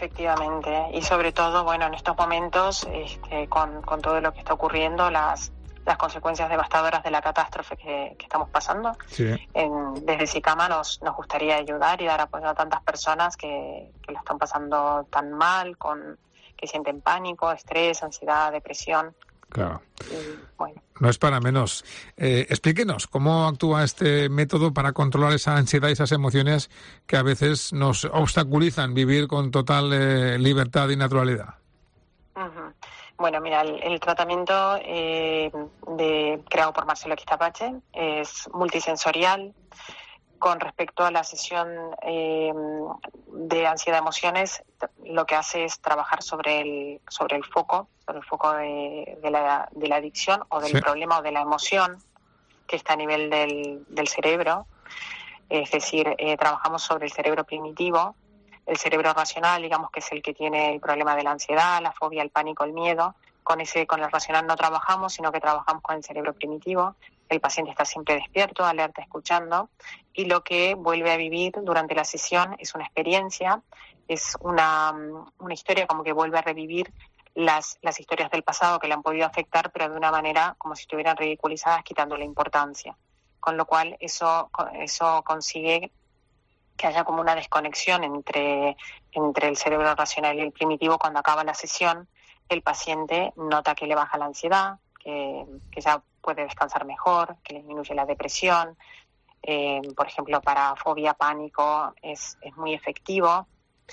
Efectivamente, y sobre todo, bueno, en estos momentos, este, con, con todo lo que está ocurriendo, las, las consecuencias devastadoras de la catástrofe que, que estamos pasando. Sí. En, desde SICAMA nos, nos gustaría ayudar y dar apoyo a tantas personas que, que lo están pasando tan mal, con que sienten pánico, estrés, ansiedad, depresión. Claro. Y, bueno. No es para menos. Eh, explíquenos cómo actúa este método para controlar esa ansiedad y esas emociones que a veces nos obstaculizan vivir con total eh, libertad y naturalidad. Uh-huh. Bueno, mira, el, el tratamiento eh, de, creado por Marcelo Quistapache es multisensorial. Con respecto a la sesión eh, de ansiedad de emociones, lo que hace es trabajar sobre el sobre el foco, sobre el foco de, de, la, de la adicción o del sí. problema o de la emoción que está a nivel del, del cerebro. Es decir, eh, trabajamos sobre el cerebro primitivo, el cerebro racional, digamos que es el que tiene el problema de la ansiedad, la fobia, el pánico, el miedo. Con ese, con el racional no trabajamos, sino que trabajamos con el cerebro primitivo. El paciente está siempre despierto, alerta, escuchando, y lo que vuelve a vivir durante la sesión es una experiencia, es una, una historia como que vuelve a revivir las, las historias del pasado que le han podido afectar, pero de una manera como si estuvieran ridiculizadas, quitando la importancia. Con lo cual eso, eso consigue que haya como una desconexión entre, entre el cerebro racional y el primitivo. Cuando acaba la sesión, el paciente nota que le baja la ansiedad, que, que ya puede descansar mejor, que le disminuye la depresión. Eh, por ejemplo, para fobia, pánico es, es muy efectivo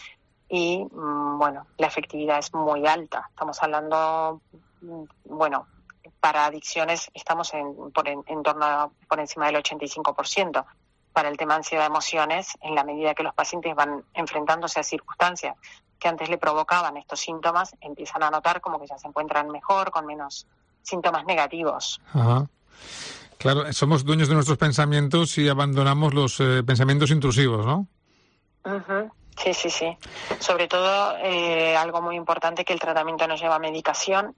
y, mmm, bueno, la efectividad es muy alta. Estamos hablando, bueno, para adicciones estamos en, por en, en torno a, por encima del ochenta y cinco por ciento. Para el tema de ansiedad de emociones, en la medida que los pacientes van enfrentándose a circunstancias que antes le provocaban estos síntomas, empiezan a notar como que ya se encuentran mejor, con menos síntomas negativos. Ajá. Claro, somos dueños de nuestros pensamientos y abandonamos los eh, pensamientos intrusivos, ¿no? Uh-huh. Sí, sí, sí. Sobre todo, eh, algo muy importante, que el tratamiento no lleva medicación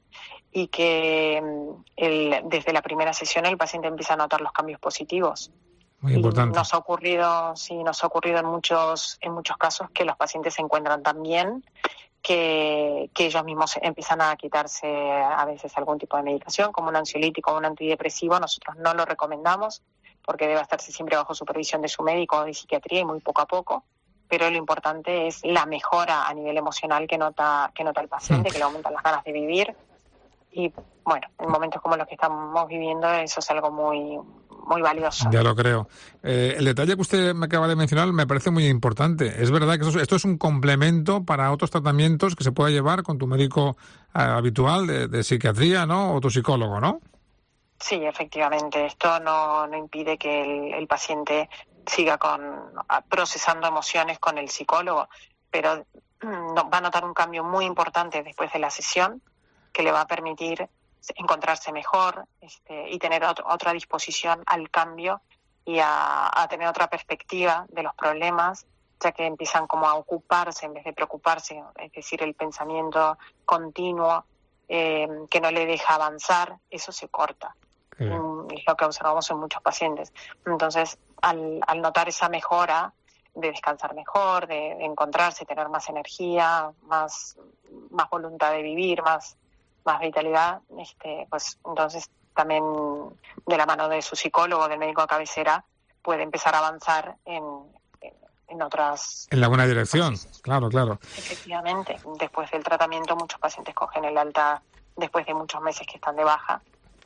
y que el, desde la primera sesión el paciente empieza a notar los cambios positivos. Muy importante. Y nos ha ocurrido, sí, nos ha ocurrido en muchos, en muchos casos que los pacientes se encuentran tan bien que, que ellos mismos empiezan a quitarse a veces algún tipo de medicación, como un ansiolítico o un antidepresivo. Nosotros no lo recomendamos porque debe estarse siempre bajo supervisión de su médico o de psiquiatría, y muy poco a poco. Pero lo importante es la mejora a nivel emocional que nota, que nota el paciente, mm. que le aumentan las ganas de vivir. Y bueno, en momentos como los que estamos viviendo, eso es algo muy, muy valioso. Ya lo creo. Eh, el detalle que usted me acaba de mencionar me parece muy importante. Es verdad que esto, esto es un complemento para otros tratamientos que se pueda llevar con tu médico eh, habitual de, de psiquiatría, ¿no? O tu psicólogo, ¿no? Sí, efectivamente. Esto no, no impide que el, el paciente siga con procesando emociones con el psicólogo, pero no, va a notar un cambio muy importante después de la sesión, que le va a permitir encontrarse mejor este, y tener otro, otra disposición al cambio y a, a tener otra perspectiva de los problemas, ya que empiezan como a ocuparse en vez de preocuparse, es decir, el pensamiento continuo eh, que no le deja avanzar, eso se corta. Sí. Es lo que observamos en muchos pacientes. Entonces, al, al notar esa mejora de descansar mejor, de, de encontrarse, tener más energía, más, más voluntad de vivir, más más vitalidad, este, pues entonces también de la mano de su psicólogo, del médico de cabecera, puede empezar a avanzar en, en, en otras... En la buena dirección, cosas. Claro, claro. Efectivamente, después del tratamiento muchos pacientes cogen el alta después de muchos meses que están de baja,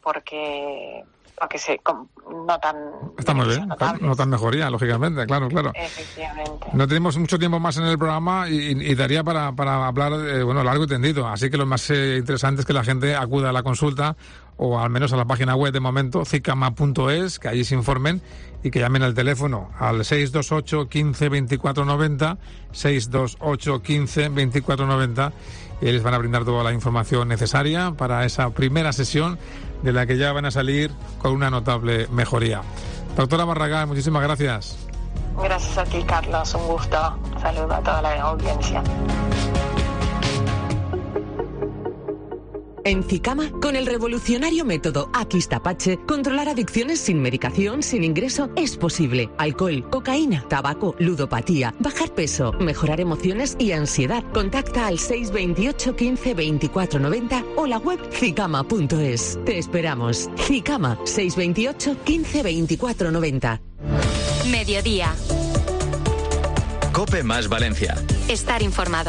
porque porque se notan... Está muy bien, notables. Notan mejoría, lógicamente, claro, claro. Efectivamente. No tenemos mucho tiempo más en el programa y, y daría para, para hablar, eh, bueno, largo y tendido. Así que lo más eh, interesante es que la gente acuda a la consulta, o al menos a la página web de momento, cicama punto es, que allí se informen y que llamen al teléfono al seis dos ocho, quince, veinticuatro noventa, seis dos ocho, quince, veinticuatro noventa, y les van a brindar toda la información necesaria para esa primera sesión, de la que ya van a salir con una notable mejoría. Doctora Barragán, muchísimas gracias. Gracias a ti, Carlos, un gusto. Saludo a toda la audiencia. En Zicama, con el revolucionario método Aquistapache, controlar adicciones sin medicación, sin ingreso, es posible. Alcohol, cocaína, tabaco, ludopatía, bajar peso, mejorar emociones y ansiedad. Contacta al seis veintiocho quince veinticuatro noventa o la web zicama punto es. Te esperamos. Zicama, seis veintiocho quince veinticuatro noventa. Mediodía. COPE más Valencia. Estar informado.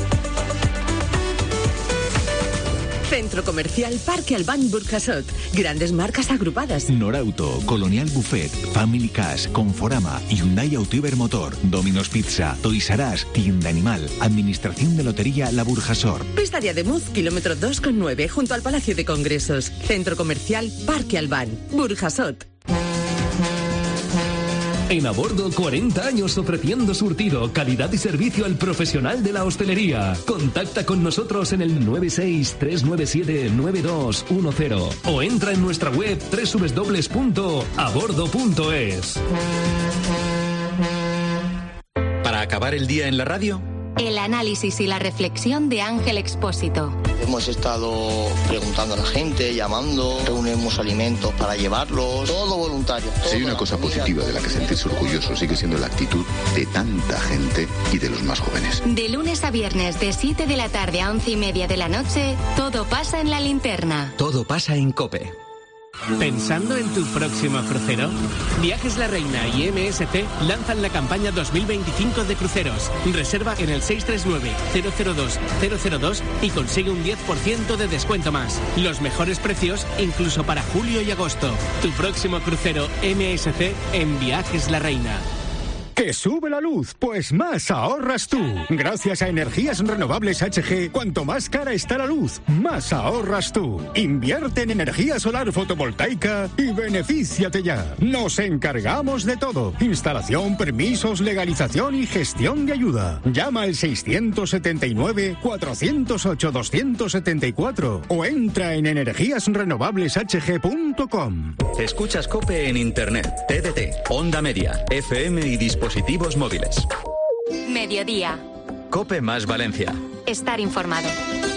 Centro Comercial Parque Albán Burjasot. Grandes marcas agrupadas. Norauto, Colonial Buffet, Family Cash, Conforama, Hyundai Auto Motor, Domino's Pizza, Toys R Us, Tienda Animal, Administración de Lotería La Burjasot. Pista de Ademuz, kilómetro dos coma nueve, junto al Palacio de Congresos. Centro Comercial Parque Albán Burjasot. En Abordo, cuarenta años ofreciendo surtido, calidad y servicio al profesional de la hostelería. Contacta con nosotros en el nueve seis tres nueve siete nueve dos uno cero o entra en nuestra web doble u doble u doble u punto abordo punto es. Para acabar el día en la radio, el análisis y la reflexión de Ángel Expósito. Hemos estado preguntando a la gente, llamando, reunimos alimentos para llevarlos, todo voluntario. Todo si hay una cosa positiva de la que sentirse orgulloso, sigue siendo la actitud de tanta gente y de los más jóvenes. De lunes a viernes, de siete de la tarde a once y media de la noche, todo pasa en La Linterna. Todo pasa en COPE. ¿Pensando en tu próximo crucero? Viajes La Reina y M S C lanzan la campaña dos mil veinticinco de cruceros. Reserva en el seis tres nueve cero cero dos cero cero dos y consigue un diez por ciento de descuento más. Los mejores precios incluso para julio y agosto. Tu próximo crucero M S C en Viajes La Reina. ¿Que sube la luz? Pues más ahorras tú. Gracias a Energías Renovables H G, cuanto más cara está la luz, más ahorras tú. Invierte en energía solar fotovoltaica y benefíciate ya. Nos encargamos de todo. Instalación, permisos, legalización y gestión de ayuda. Llama al seiscientos setenta y nueve, cuatrocientos ocho, doscientos setenta y cuatro o entra en energías renovables h g punto com. Escuchas COPE en Internet, T D T, Onda Media, F M y dispositivos móviles. Mediodía. COPE más Valencia. Estar informado.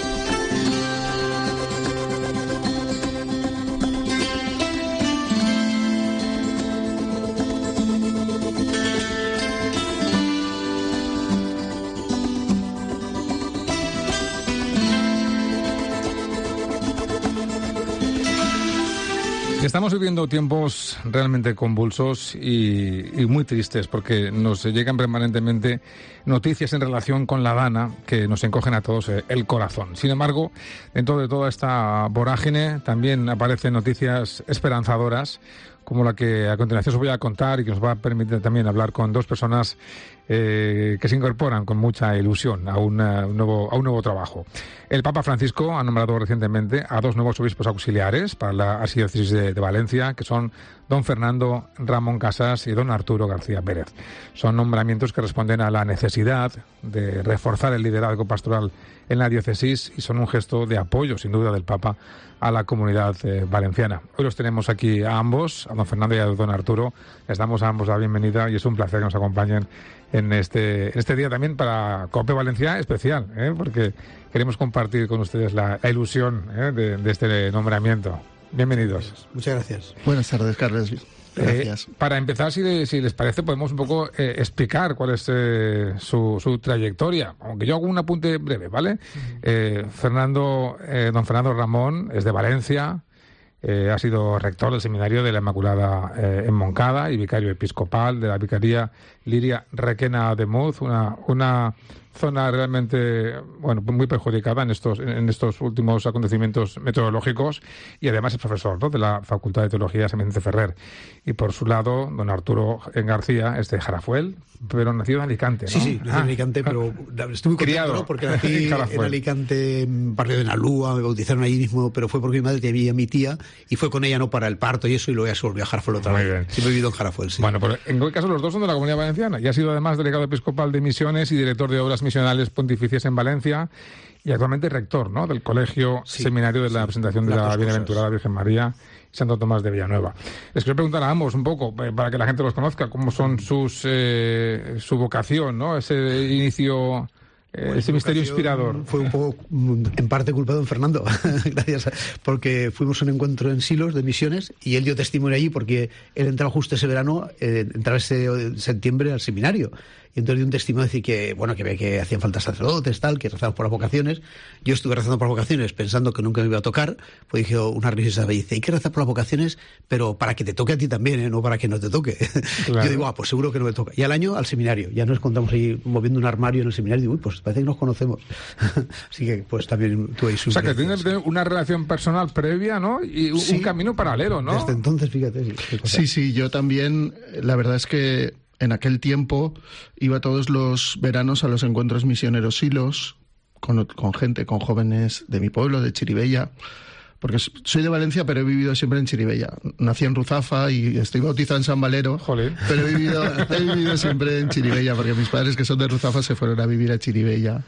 Estamos viviendo tiempos realmente convulsos y, y muy tristes porque nos llegan permanentemente noticias en relación con la Dana que nos encogen a todos el corazón. Sin embargo, dentro de toda esta vorágine también aparecen noticias esperanzadoras como la que a continuación os voy a contar y que nos va a permitir también hablar con dos personas eh, que se incorporan con mucha ilusión a, una, un nuevo, a un nuevo trabajo. El Papa Francisco ha nombrado recientemente a dos nuevos obispos auxiliares para la archidiócesis de, de Valencia, que son don Fernando Ramón Casas y don Arturo García Pérez. Son nombramientos que responden a la necesidad de reforzar el liderazgo pastoral en la diócesis y son un gesto de apoyo, sin duda, del Papa a la comunidad eh, valenciana. Hoy los tenemos aquí a ambos, a don Fernando y a don Arturo. Les damos a ambos la bienvenida y es un placer que nos acompañen en este, en este día también para COPE Valencia especial, ¿eh? porque queremos compartir con ustedes la, la ilusión ¿eh? de, de este nombramiento. Bienvenidos. Muchas gracias. Buenas tardes, Carlos. Gracias. Eh, para empezar, si, si les parece, podemos un poco eh, explicar cuál es eh, su, su trayectoria. Aunque yo hago un apunte breve, ¿vale? Uh-huh. eh, Fernando, eh, don Fernando Ramón es de Valencia, eh, ha sido rector del Seminario de la Inmaculada eh, en Moncada y vicario episcopal de la Vicaría Liria Requena de Muz, una, una zona realmente bueno muy perjudicada en estos en estos últimos acontecimientos meteorológicos, y además es profesor, ¿no?, de la Facultad de Teología San Vicente Ferrer. Y por su lado, don Arturo García es de Jarafuel, pero nacido en Alicante, ¿no? Sí, sí, nacido ah, en Alicante, pero estuve muy contento, ¿no?, porque nací en Alicante, en barrio de Nalúa, me bautizaron allí mismo, pero fue porque mi madre tenía a mi tía y fue con ella no para el parto y eso, y luego ya se volvió a Jarafuel otra muy vez. Bien. Sí, he vivido en Jarafuel, sí. Bueno, pero en cualquier caso los dos son de la Comunidad Valenciana y ha sido además delegado episcopal de misiones y director de obras misionales pontificias en Valencia y actualmente rector, ¿no?, del Colegio sí, Seminario de la sí, Presentación de la Bienaventurada Virgen María y Santo Tomás de Villanueva. Les quiero preguntar a ambos un poco, eh, para que la gente los conozca, cómo son sus eh, su vocación, ¿no?, ese inicio eh, ese misterio inspirador? Fue un poco, en parte, culpa de don Fernando, gracias, porque fuimos a un encuentro en Silos de misiones y él dio testimonio allí porque él entraba justo ese verano, eh, entraba ese septiembre al seminario. Y entonces dio un testimonio de decir que, bueno, que, que hacían falta sacerdotes, tal, que rezamos por las vocaciones. Yo estuve rezando por las vocaciones pensando que nunca me iba a tocar, pues dije una risa y dice, hay que rezar por las vocaciones, pero para que te toque a ti también, ¿eh? No para que no te toque. Claro. Yo digo, ah, pues seguro que no me toca. Y al año, al seminario, ya nos encontramos ahí moviendo un armario en el seminario y digo, uy, pues parece que nos conocemos. Así que, pues también tuve ahí su... O sea, que tienes una relación personal previa, ¿no? Y un, sí, un camino paralelo, ¿no? Desde entonces, fíjate. Sí, sí, yo también, la verdad es que en aquel tiempo iba todos los veranos a los encuentros misioneros Silos, con, con gente, con jóvenes de mi pueblo, de Chirivella, porque soy de Valencia, pero he vivido siempre en Chirivella. Nací en Ruzafa y estoy bautizado en San Valero, Jolín. pero he vivido, he vivido siempre en Chirivella, porque mis padres, que son de Ruzafa, se fueron a vivir a Chirivella.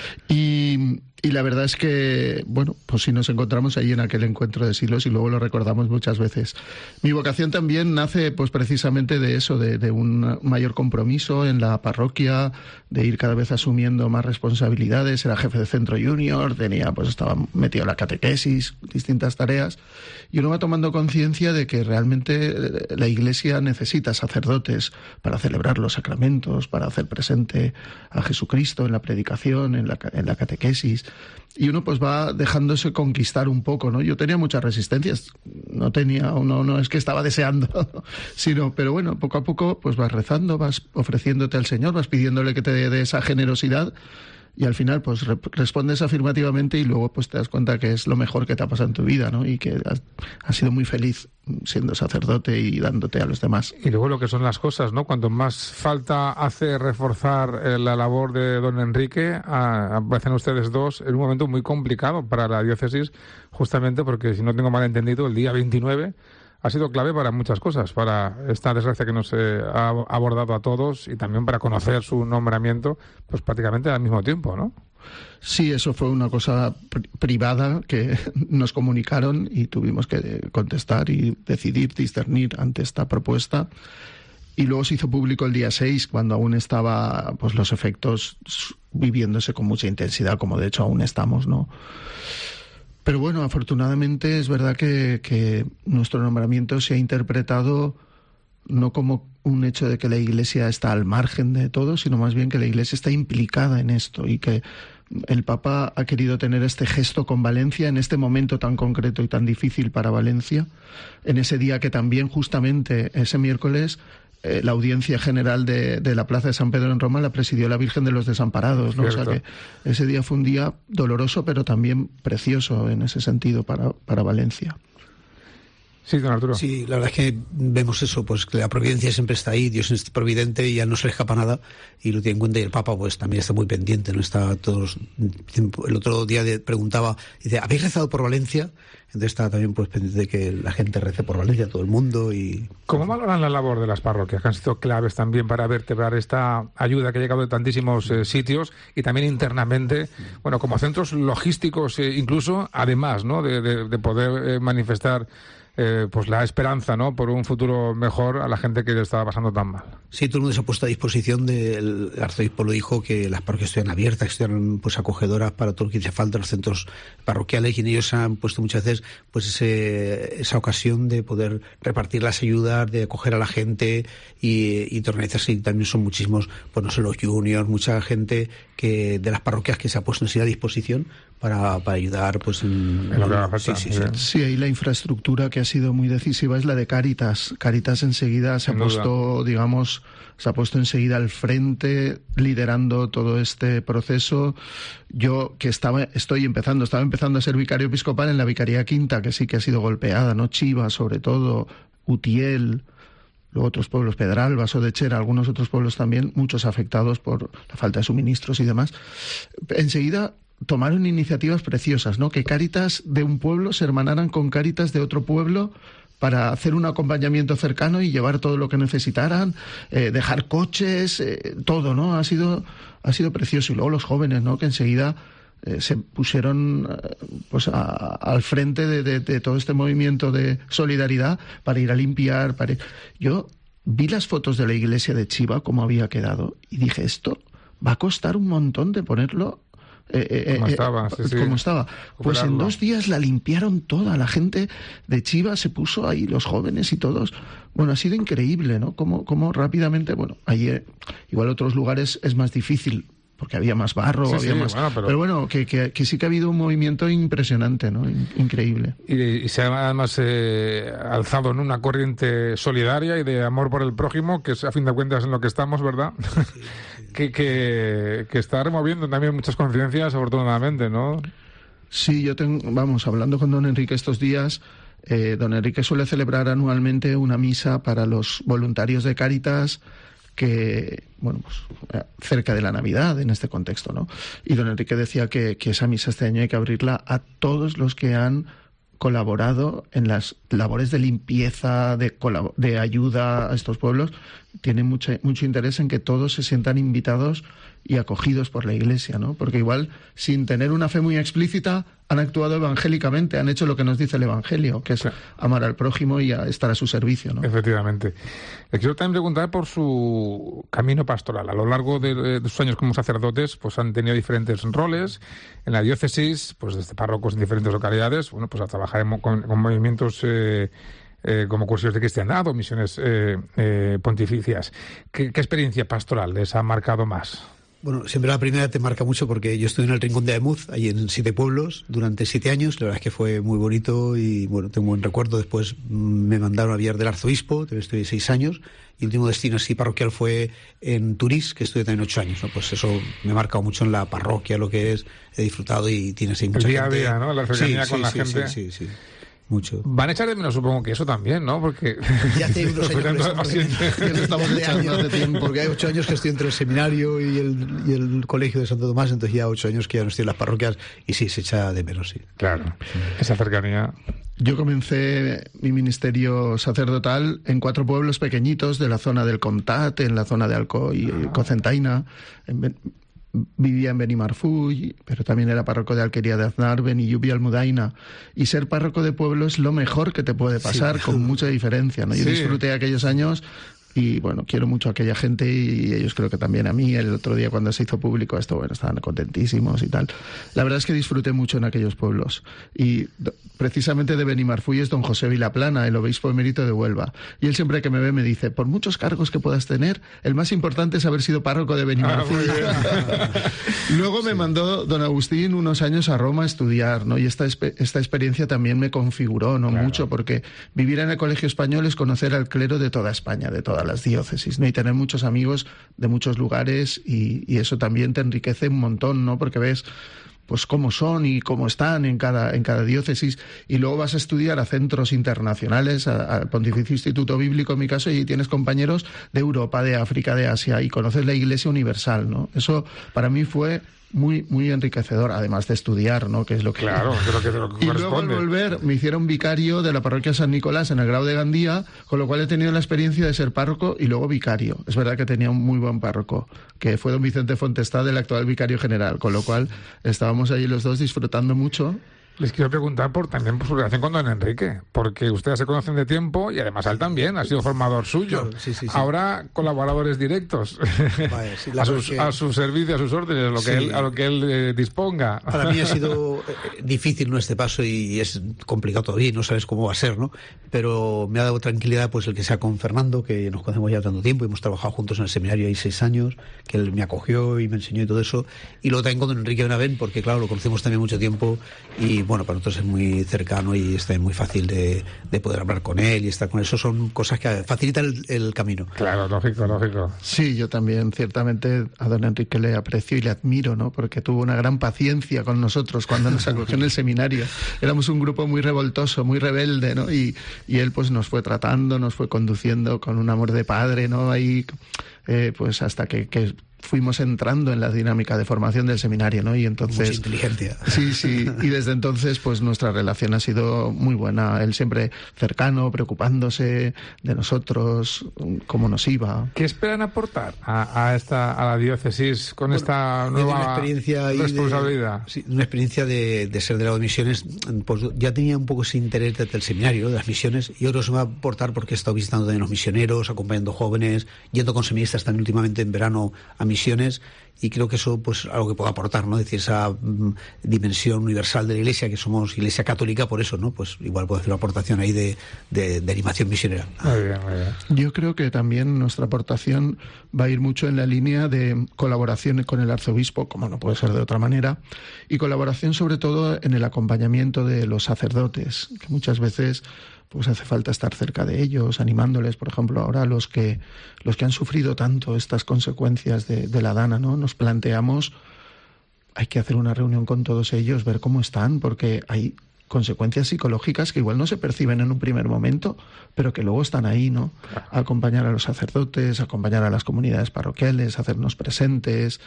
Y, y la verdad es que, bueno, pues sí nos encontramos ahí en aquel encuentro de Silos y luego lo recordamos muchas veces. Mi vocación también nace pues precisamente de eso, de, de un mayor compromiso en la parroquia, de ir cada vez asumiendo más responsabilidades. Era jefe de centro junior, tenía, pues estaba metido en la catequesis, distintas tareas, y uno va tomando conciencia de que realmente la Iglesia necesita sacerdotes para celebrar los sacramentos, para hacer presente a Jesucristo en la predicación, en la, en la catequesis, y uno pues va dejándose conquistar un poco, ¿no? Yo tenía muchas resistencias, no tenía, no, no es que estaba deseando, sino, pero bueno, poco a poco pues vas rezando, vas ofreciéndote al Señor, vas pidiéndole que te dé de esa generosidad, y al final pues re- respondes afirmativamente y luego pues te das cuenta que es lo mejor que te ha pasado en tu vida, ¿no? Y que has, has sido muy feliz siendo sacerdote y dándote a los demás. Y luego lo que son las cosas, ¿no? Cuanto más falta hace reforzar eh, la labor de don Enrique, a, aparecen ustedes dos en un momento muy complicado para la diócesis, justamente porque, si no tengo mal entendido, el día veintinueve ha sido clave para muchas cosas, para esta desgracia que nos eh, ha abordado a todos y también para conocer su nombramiento, pues prácticamente al mismo tiempo, ¿no? Sí, eso fue una cosa pri- privada que nos comunicaron y tuvimos que contestar y decidir, discernir ante esta propuesta. Y luego se hizo público el día seis, cuando aún estaba pues los efectos viviéndose con mucha intensidad, como de hecho aún estamos, ¿no? Pero bueno, afortunadamente es verdad que, que nuestro nombramiento se ha interpretado no como un hecho de que la Iglesia está al margen de todo, sino más bien que la Iglesia está implicada en esto y que el Papa ha querido tener este gesto con Valencia en este momento tan concreto y tan difícil para Valencia, en ese día que también justamente ese miércoles eh, la audiencia general de, de la Plaza de San Pedro en Roma la presidió la Virgen de los Desamparados, ¿no? O sea que ese día fue un día doloroso pero también precioso en ese sentido para, para Valencia. Sí, don Arturo. Sí, la verdad es que vemos eso, pues que la providencia siempre está ahí, Dios es providente y ya no se le escapa nada y lo tiene en cuenta, y el Papa pues también está muy pendiente, no está todos. El otro día de, preguntaba, dice, ¿habéis rezado por Valencia? Entonces está también pues pendiente de que la gente rece por Valencia, todo el mundo. Y ¿cómo valoran la labor de las parroquias, que han sido claves también para vertebrar esta ayuda que ha llegado de tantísimos eh, sitios y también internamente, bueno, como centros logísticos eh, incluso, además, ¿no?, de, de, de poder eh, manifestar Eh, pues la esperanza, ¿no?, por un futuro mejor a la gente que le estaba pasando tan mal? Sí, todo el mundo se ha puesto a disposición del arzobispo, lo dijo, que las parroquias estuvieran abiertas, que estuvieran pues acogedoras para todo lo que hace falta, los centros parroquiales, y en ellos han puesto muchas veces pues ese, esa ocasión de poder repartir las ayudas, de acoger a la gente y, y de organizarse, y también son muchísimos, pues no sé, los juniors, mucha gente que de las parroquias que se ha puesto en a disposición para, para ayudar pues en, en lo que haga falta. Sí, sí, sí. Sí, ahí la infraestructura que ha sido muy decisiva es la de Cáritas. Cáritas enseguida se ha puesto, digamos, se ha puesto enseguida al frente, liderando todo este proceso. Yo, que estaba, estoy empezando, estaba empezando a ser vicario episcopal en la Vicaría Quinta, que sí que ha sido golpeada, ¿no? Chiva, sobre todo, Utiel, luego otros pueblos, Pedralba, Sodechera, algunos otros pueblos también, muchos afectados por la falta de suministros y demás. Enseguida tomaron iniciativas preciosas, ¿no? Que Cáritas de un pueblo se hermanaran con Cáritas de otro pueblo para hacer un acompañamiento cercano y llevar todo lo que necesitaran, eh, dejar coches, eh, todo, ¿no? Ha sido, ha sido precioso. Y luego los jóvenes, ¿no?, que enseguida eh, se pusieron eh, pues a, al frente de, de, de todo este movimiento de solidaridad para ir a limpiar. Para ir... Yo vi las fotos de la iglesia de Chiva, cómo había quedado, y dije, esto va a costar un montón de ponerlo Eh, eh, como eh, estaba, sí, sí. como estaba. Pues en dos días la limpiaron toda, la gente de Chiva se puso ahí, los jóvenes y todos. Bueno, ha sido increíble, ¿no? Cómo, cómo rápidamente, bueno, ahí eh, igual otros lugares es más difícil, porque había más barro, Sí, había sí, más... bueno, pero- pero... bueno, que, que, que sí que ha habido un movimiento impresionante, ¿no? In- Increíble. Y, y se ha además eh, alzado en una corriente solidaria y de amor por el prójimo, que es a fin de cuentas en lo que estamos, ¿verdad? que, que, que está removiendo también muchas conciencias, afortunadamente, ¿no? Sí, yo tengo, vamos, hablando con don Enrique estos días, eh, don Enrique suele celebrar anualmente una misa para los voluntarios de Cáritas que, bueno, pues eh, cerca de la Navidad en este contexto, ¿no? Y don Enrique decía que, que esa misa este año hay que abrirla a todos los que han colaborado en las labores de limpieza, de, colab- de ayuda a estos pueblos. Tiene mucho, mucho interés en que todos se sientan invitados y acogidos por la Iglesia, ¿no? Porque igual, sin tener una fe muy explícita, han actuado evangélicamente, han hecho lo que nos dice el Evangelio, que es sí. amar al prójimo y a estar a su servicio, ¿no? Efectivamente. Le quiero también preguntar por su camino pastoral. A lo largo de, de sus años como sacerdotes, pues han tenido diferentes roles en la diócesis, pues desde párrocos en diferentes localidades, bueno, pues a trabajar en, con, con movimientos eh, eh, como cursos de cristiandad o misiones eh, eh, pontificias. ¿Qué, ¿Qué experiencia pastoral les ha marcado más? Bueno, siempre la primera te marca mucho porque yo estuve en el Rincón de Ademuz, allí en siete pueblos, durante siete años. La verdad es que fue muy bonito y, bueno, tengo un buen recuerdo. Después me mandaron a Villar del Arzobispo, también estuve seis años. Y el último destino así parroquial fue en Turís, que estuve también ocho años, ¿no? Pues eso me ha marcado mucho en la parroquia, lo que es, he disfrutado y tienes ahí mucha el día gente. a día, ¿no? La cercanía sí, con sí, la sí, gente. Sí, sí, sí. Mucho. Van a echar de menos, supongo que eso también, ¿no? Porque ya hace unos años que estamos, estamos echando hace tiempo. Porque hay ocho años que estoy entre el seminario y el, y el colegio de Santo Tomás, entonces ya ocho años que ya no estoy en las parroquias y sí, se echa de menos, sí. Claro, esa cercanía. Yo comencé mi ministerio sacerdotal en cuatro pueblos pequeñitos de la zona del Comtat, en la zona de Alco y Cocentaina, en Ben... Vivía en Benimarfull, pero también era párroco de Alquería de Aznar, Benillubi, Almudaina. Y ser párroco de pueblo es lo mejor que te puede pasar, sí. con mucha diferencia, ¿no? Yo sí. disfruté aquellos años y, bueno, quiero mucho a aquella gente y ellos creo que también a mí. El otro día cuando se hizo público esto, bueno, estaban contentísimos y tal. La verdad es que disfruté mucho en aquellos pueblos. Y precisamente de Benimarfull es don José Vilaplana, el obispo emérito de Huelva. Y él siempre que me ve me dice, por muchos cargos que puedas tener, el más importante es haber sido párroco de Benimarfull. Ah, Luego me sí. mandó don Agustín unos años a Roma a estudiar, ¿no? Y esta, esta experiencia también me configuró, ¿no? Claro. Mucho, porque vivir en el colegio español es conocer al clero de toda España, de todas las diócesis, ¿no? Y tener muchos amigos de muchos lugares y, y eso también te enriquece un montón, ¿no? Porque ves pues cómo son y cómo están en cada, en cada diócesis, y luego vas a estudiar a centros internacionales, al Pontificio Instituto Bíblico en mi caso, y tienes compañeros de Europa, de África, de Asia, y conoces la Iglesia universal, ¿no? Eso para mí fue muy muy enriquecedor, además de estudiar, ¿no? Que es lo que... Claro, creo que es lo que y corresponde. luego al volver me hicieron vicario de la parroquia San Nicolás en el Grau de Gandía, con lo cual he tenido la experiencia de ser párroco y luego vicario. Es verdad que tenía un muy buen párroco, que fue don Vicente Fontestad, el actual vicario general, con lo cual estábamos allí los dos disfrutando mucho. Les quiero preguntar por también por su relación con don Enrique, porque ustedes se conocen de tiempo y además él también ha sido formador suyo. Claro, sí, sí, sí. Ahora colaboradores directos. Vaya, sí, a, sus, que... a su servicio, a sus órdenes, a lo sí. que él, a lo que él eh, disponga. Para mí ha sido eh, difícil, ¿no?, este paso, y es complicado todavía, no sabes cómo va a ser, ¿no? Pero me ha dado tranquilidad pues el que sea con Fernando, que nos conocemos ya tanto tiempo, y hemos trabajado juntos en el seminario ahí seis años, que él me acogió y me enseñó y todo eso. Y luego también con don Enrique Benavent, porque claro, lo conocemos también mucho tiempo y bueno, para nosotros es muy cercano y está muy fácil de, de poder hablar con él y estar con él. Eso son cosas que facilitan el, el camino. Claro, lógico, lógico. Sí, yo también ciertamente a don Enrique le aprecio y le admiro, ¿no? Porque tuvo una gran paciencia con nosotros cuando nos acogió en el seminario. Éramos un grupo muy revoltoso, muy rebelde, ¿no? Y, y él pues nos fue tratando, nos fue conduciendo con un amor de padre, ¿no? Ahí, eh, pues hasta que... que fuimos entrando en la dinámica de formación del seminario, ¿no? Y entonces... Mucha inteligencia. Sí, sí. Y desde entonces, pues nuestra relación ha sido muy buena. Él siempre cercano, preocupándose de nosotros, cómo nos iba. ¿Qué esperan aportar a, a esta a la diócesis con bueno, esta nueva una experiencia responsabilidad? De, sí, una experiencia de, de ser delegado de misiones. Pues ya tenía un poco ese interés desde el seminario, ¿no?, de las misiones, y otro se va a aportar porque he estado visitando también los misioneros, acompañando jóvenes, yendo con seminaristas también últimamente en verano a misiones, y creo que eso pues algo que puedo aportar, ¿no? Es decir, esa mm, dimensión universal de la Iglesia, que somos Iglesia católica, por eso, ¿no? Pues igual puedo hacer una aportación ahí de, de, de animación misionera. Muy bien, muy bien. Yo creo que también nuestra aportación va a ir mucho en la línea de colaboración con el arzobispo, como no puede ser de otra manera, y colaboración sobre todo en el acompañamiento de los sacerdotes, que muchas veces pues hace falta estar cerca de ellos, animándoles, por ejemplo, ahora los que los que han sufrido tanto estas consecuencias de, de la Dana, ¿no? Nos planteamos, hay que hacer una reunión con todos ellos, ver cómo están, porque hay consecuencias psicológicas que igual no se perciben en un primer momento, pero que luego están ahí, ¿no? Acompañar a los sacerdotes, acompañar a las comunidades parroquiales, hacernos presentes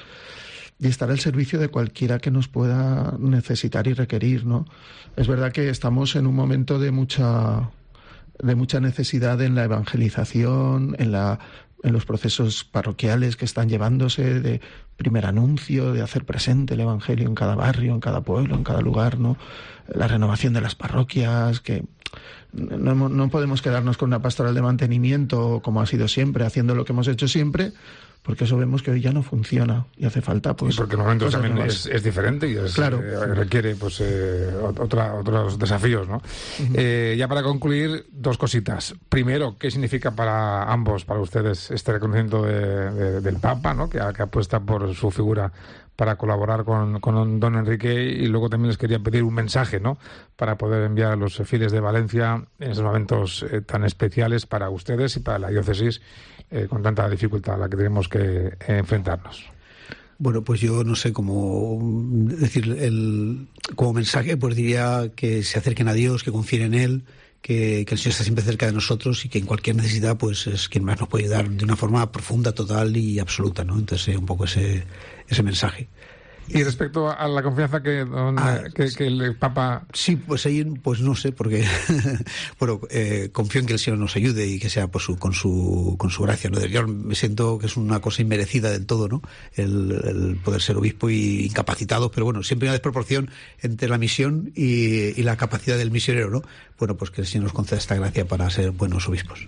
y estar al servicio de cualquiera que nos pueda necesitar y requerir, ¿no? Es verdad que estamos en un momento de mucha de mucha necesidad en la evangelización, en la en los procesos parroquiales que están llevándose, de primer anuncio, de hacer presente el evangelio en cada barrio, en cada pueblo, en cada lugar, ¿no? La renovación de las parroquias, que no, no podemos quedarnos con una pastoral de mantenimiento como ha sido siempre, haciendo lo que hemos hecho siempre, porque eso vemos que hoy ya no funciona y hace falta, pues, y porque el momento también es, es diferente y es, claro. eh, requiere pues eh, otra, otros desafíos, ¿no? Uh-huh. Eh, ya para concluir, dos cositas. Primero, ¿qué significa para ambos, para ustedes, este reconocimiento de, de, del Papa, ¿no? que, que apuesta por su figura para colaborar con, con don Enrique? Y luego también les quería pedir un mensaje, ¿no?, para poder enviar a los fieles de Valencia en esos momentos eh, tan especiales para ustedes y para la diócesis, eh, con tanta dificultad a la que tenemos que eh, enfrentarnos. Bueno, pues yo no sé cómo decir, el, como mensaje, pues diría que se acerquen a Dios, que confíen en Él, que, que el Señor está siempre cerca de nosotros y que en cualquier necesidad pues es quien más nos puede ayudar de una forma profunda, total y absoluta, ¿no? Entonces eh, un poco ese, ese mensaje. Y respecto a la confianza que, don, ah, que, que el Papa... Sí, pues ahí pues no sé, porque bueno, eh, confío en que el Señor nos ayude y que sea por su, con su con su gracia, ¿no? Yo me siento que es una cosa inmerecida del todo, ¿no? El, el poder ser obispo y incapacitado, pero bueno, siempre hay una desproporción entre la misión y, y la capacidad del misionero, ¿no? Bueno, pues que el Señor nos conceda esta gracia para ser buenos obispos.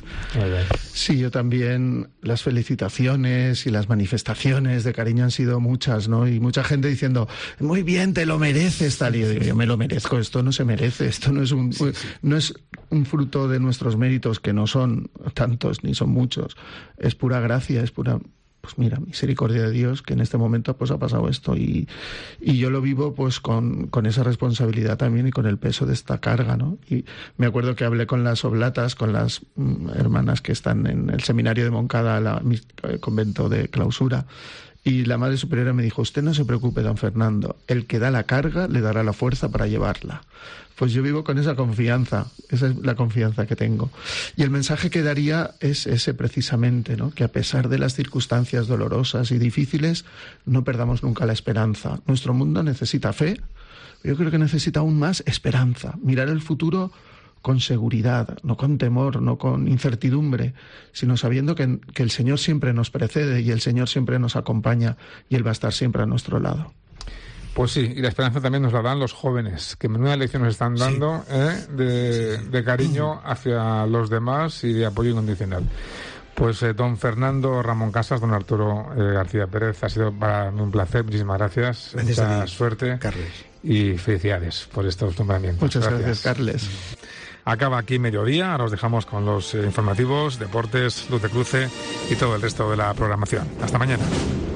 Sí, yo también, las felicitaciones y las manifestaciones de cariño han sido muchas, ¿no? Y mucha gente diciendo, muy bien, te lo mereces, tal. Y yo digo, yo me lo merezco, esto no se merece, esto no es un, sí, sí. no es un fruto de nuestros méritos, que no son tantos ni son muchos, es pura gracia, es pura... Pues mira, misericordia de Dios, que en este momento pues ha pasado esto y, y yo lo vivo pues con, con esa responsabilidad también y con el peso de esta carga, ¿no? Y me acuerdo que hablé con las oblatas, con las mm, hermanas que están en el seminario de Moncada, la, el convento de clausura, y la Madre Superiora me dijo, usted no se preocupe, don Fernando, el que da la carga le dará la fuerza para llevarla. Pues yo vivo con esa confianza, esa es la confianza que tengo. Y el mensaje que daría es ese precisamente, ¿no? Que a pesar de las circunstancias dolorosas y difíciles, no perdamos nunca la esperanza. Nuestro mundo necesita fe, yo creo que necesita aún más esperanza, mirar el futuro con seguridad, no con temor, no con incertidumbre, sino sabiendo que, que el Señor siempre nos precede y el Señor siempre nos acompaña y Él va a estar siempre a nuestro lado. Pues sí, y la esperanza también nos la dan los jóvenes, que menuda lección nos están dando, sí. ¿eh? de, sí, sí. de cariño hacia los demás y de apoyo incondicional. Pues eh, don Fernando Ramón Casas, don Arturo eh, García Pérez, ha sido para mí un placer, muchísimas gracias, gracias mucha a ti, suerte, Carles. Y felicidades por estos nombramientos. Muchas gracias, gracias Carles. Acaba aquí mediodía, ahora os dejamos con los eh, informativos, deportes, luz de cruce y todo el resto de la programación. Hasta mañana.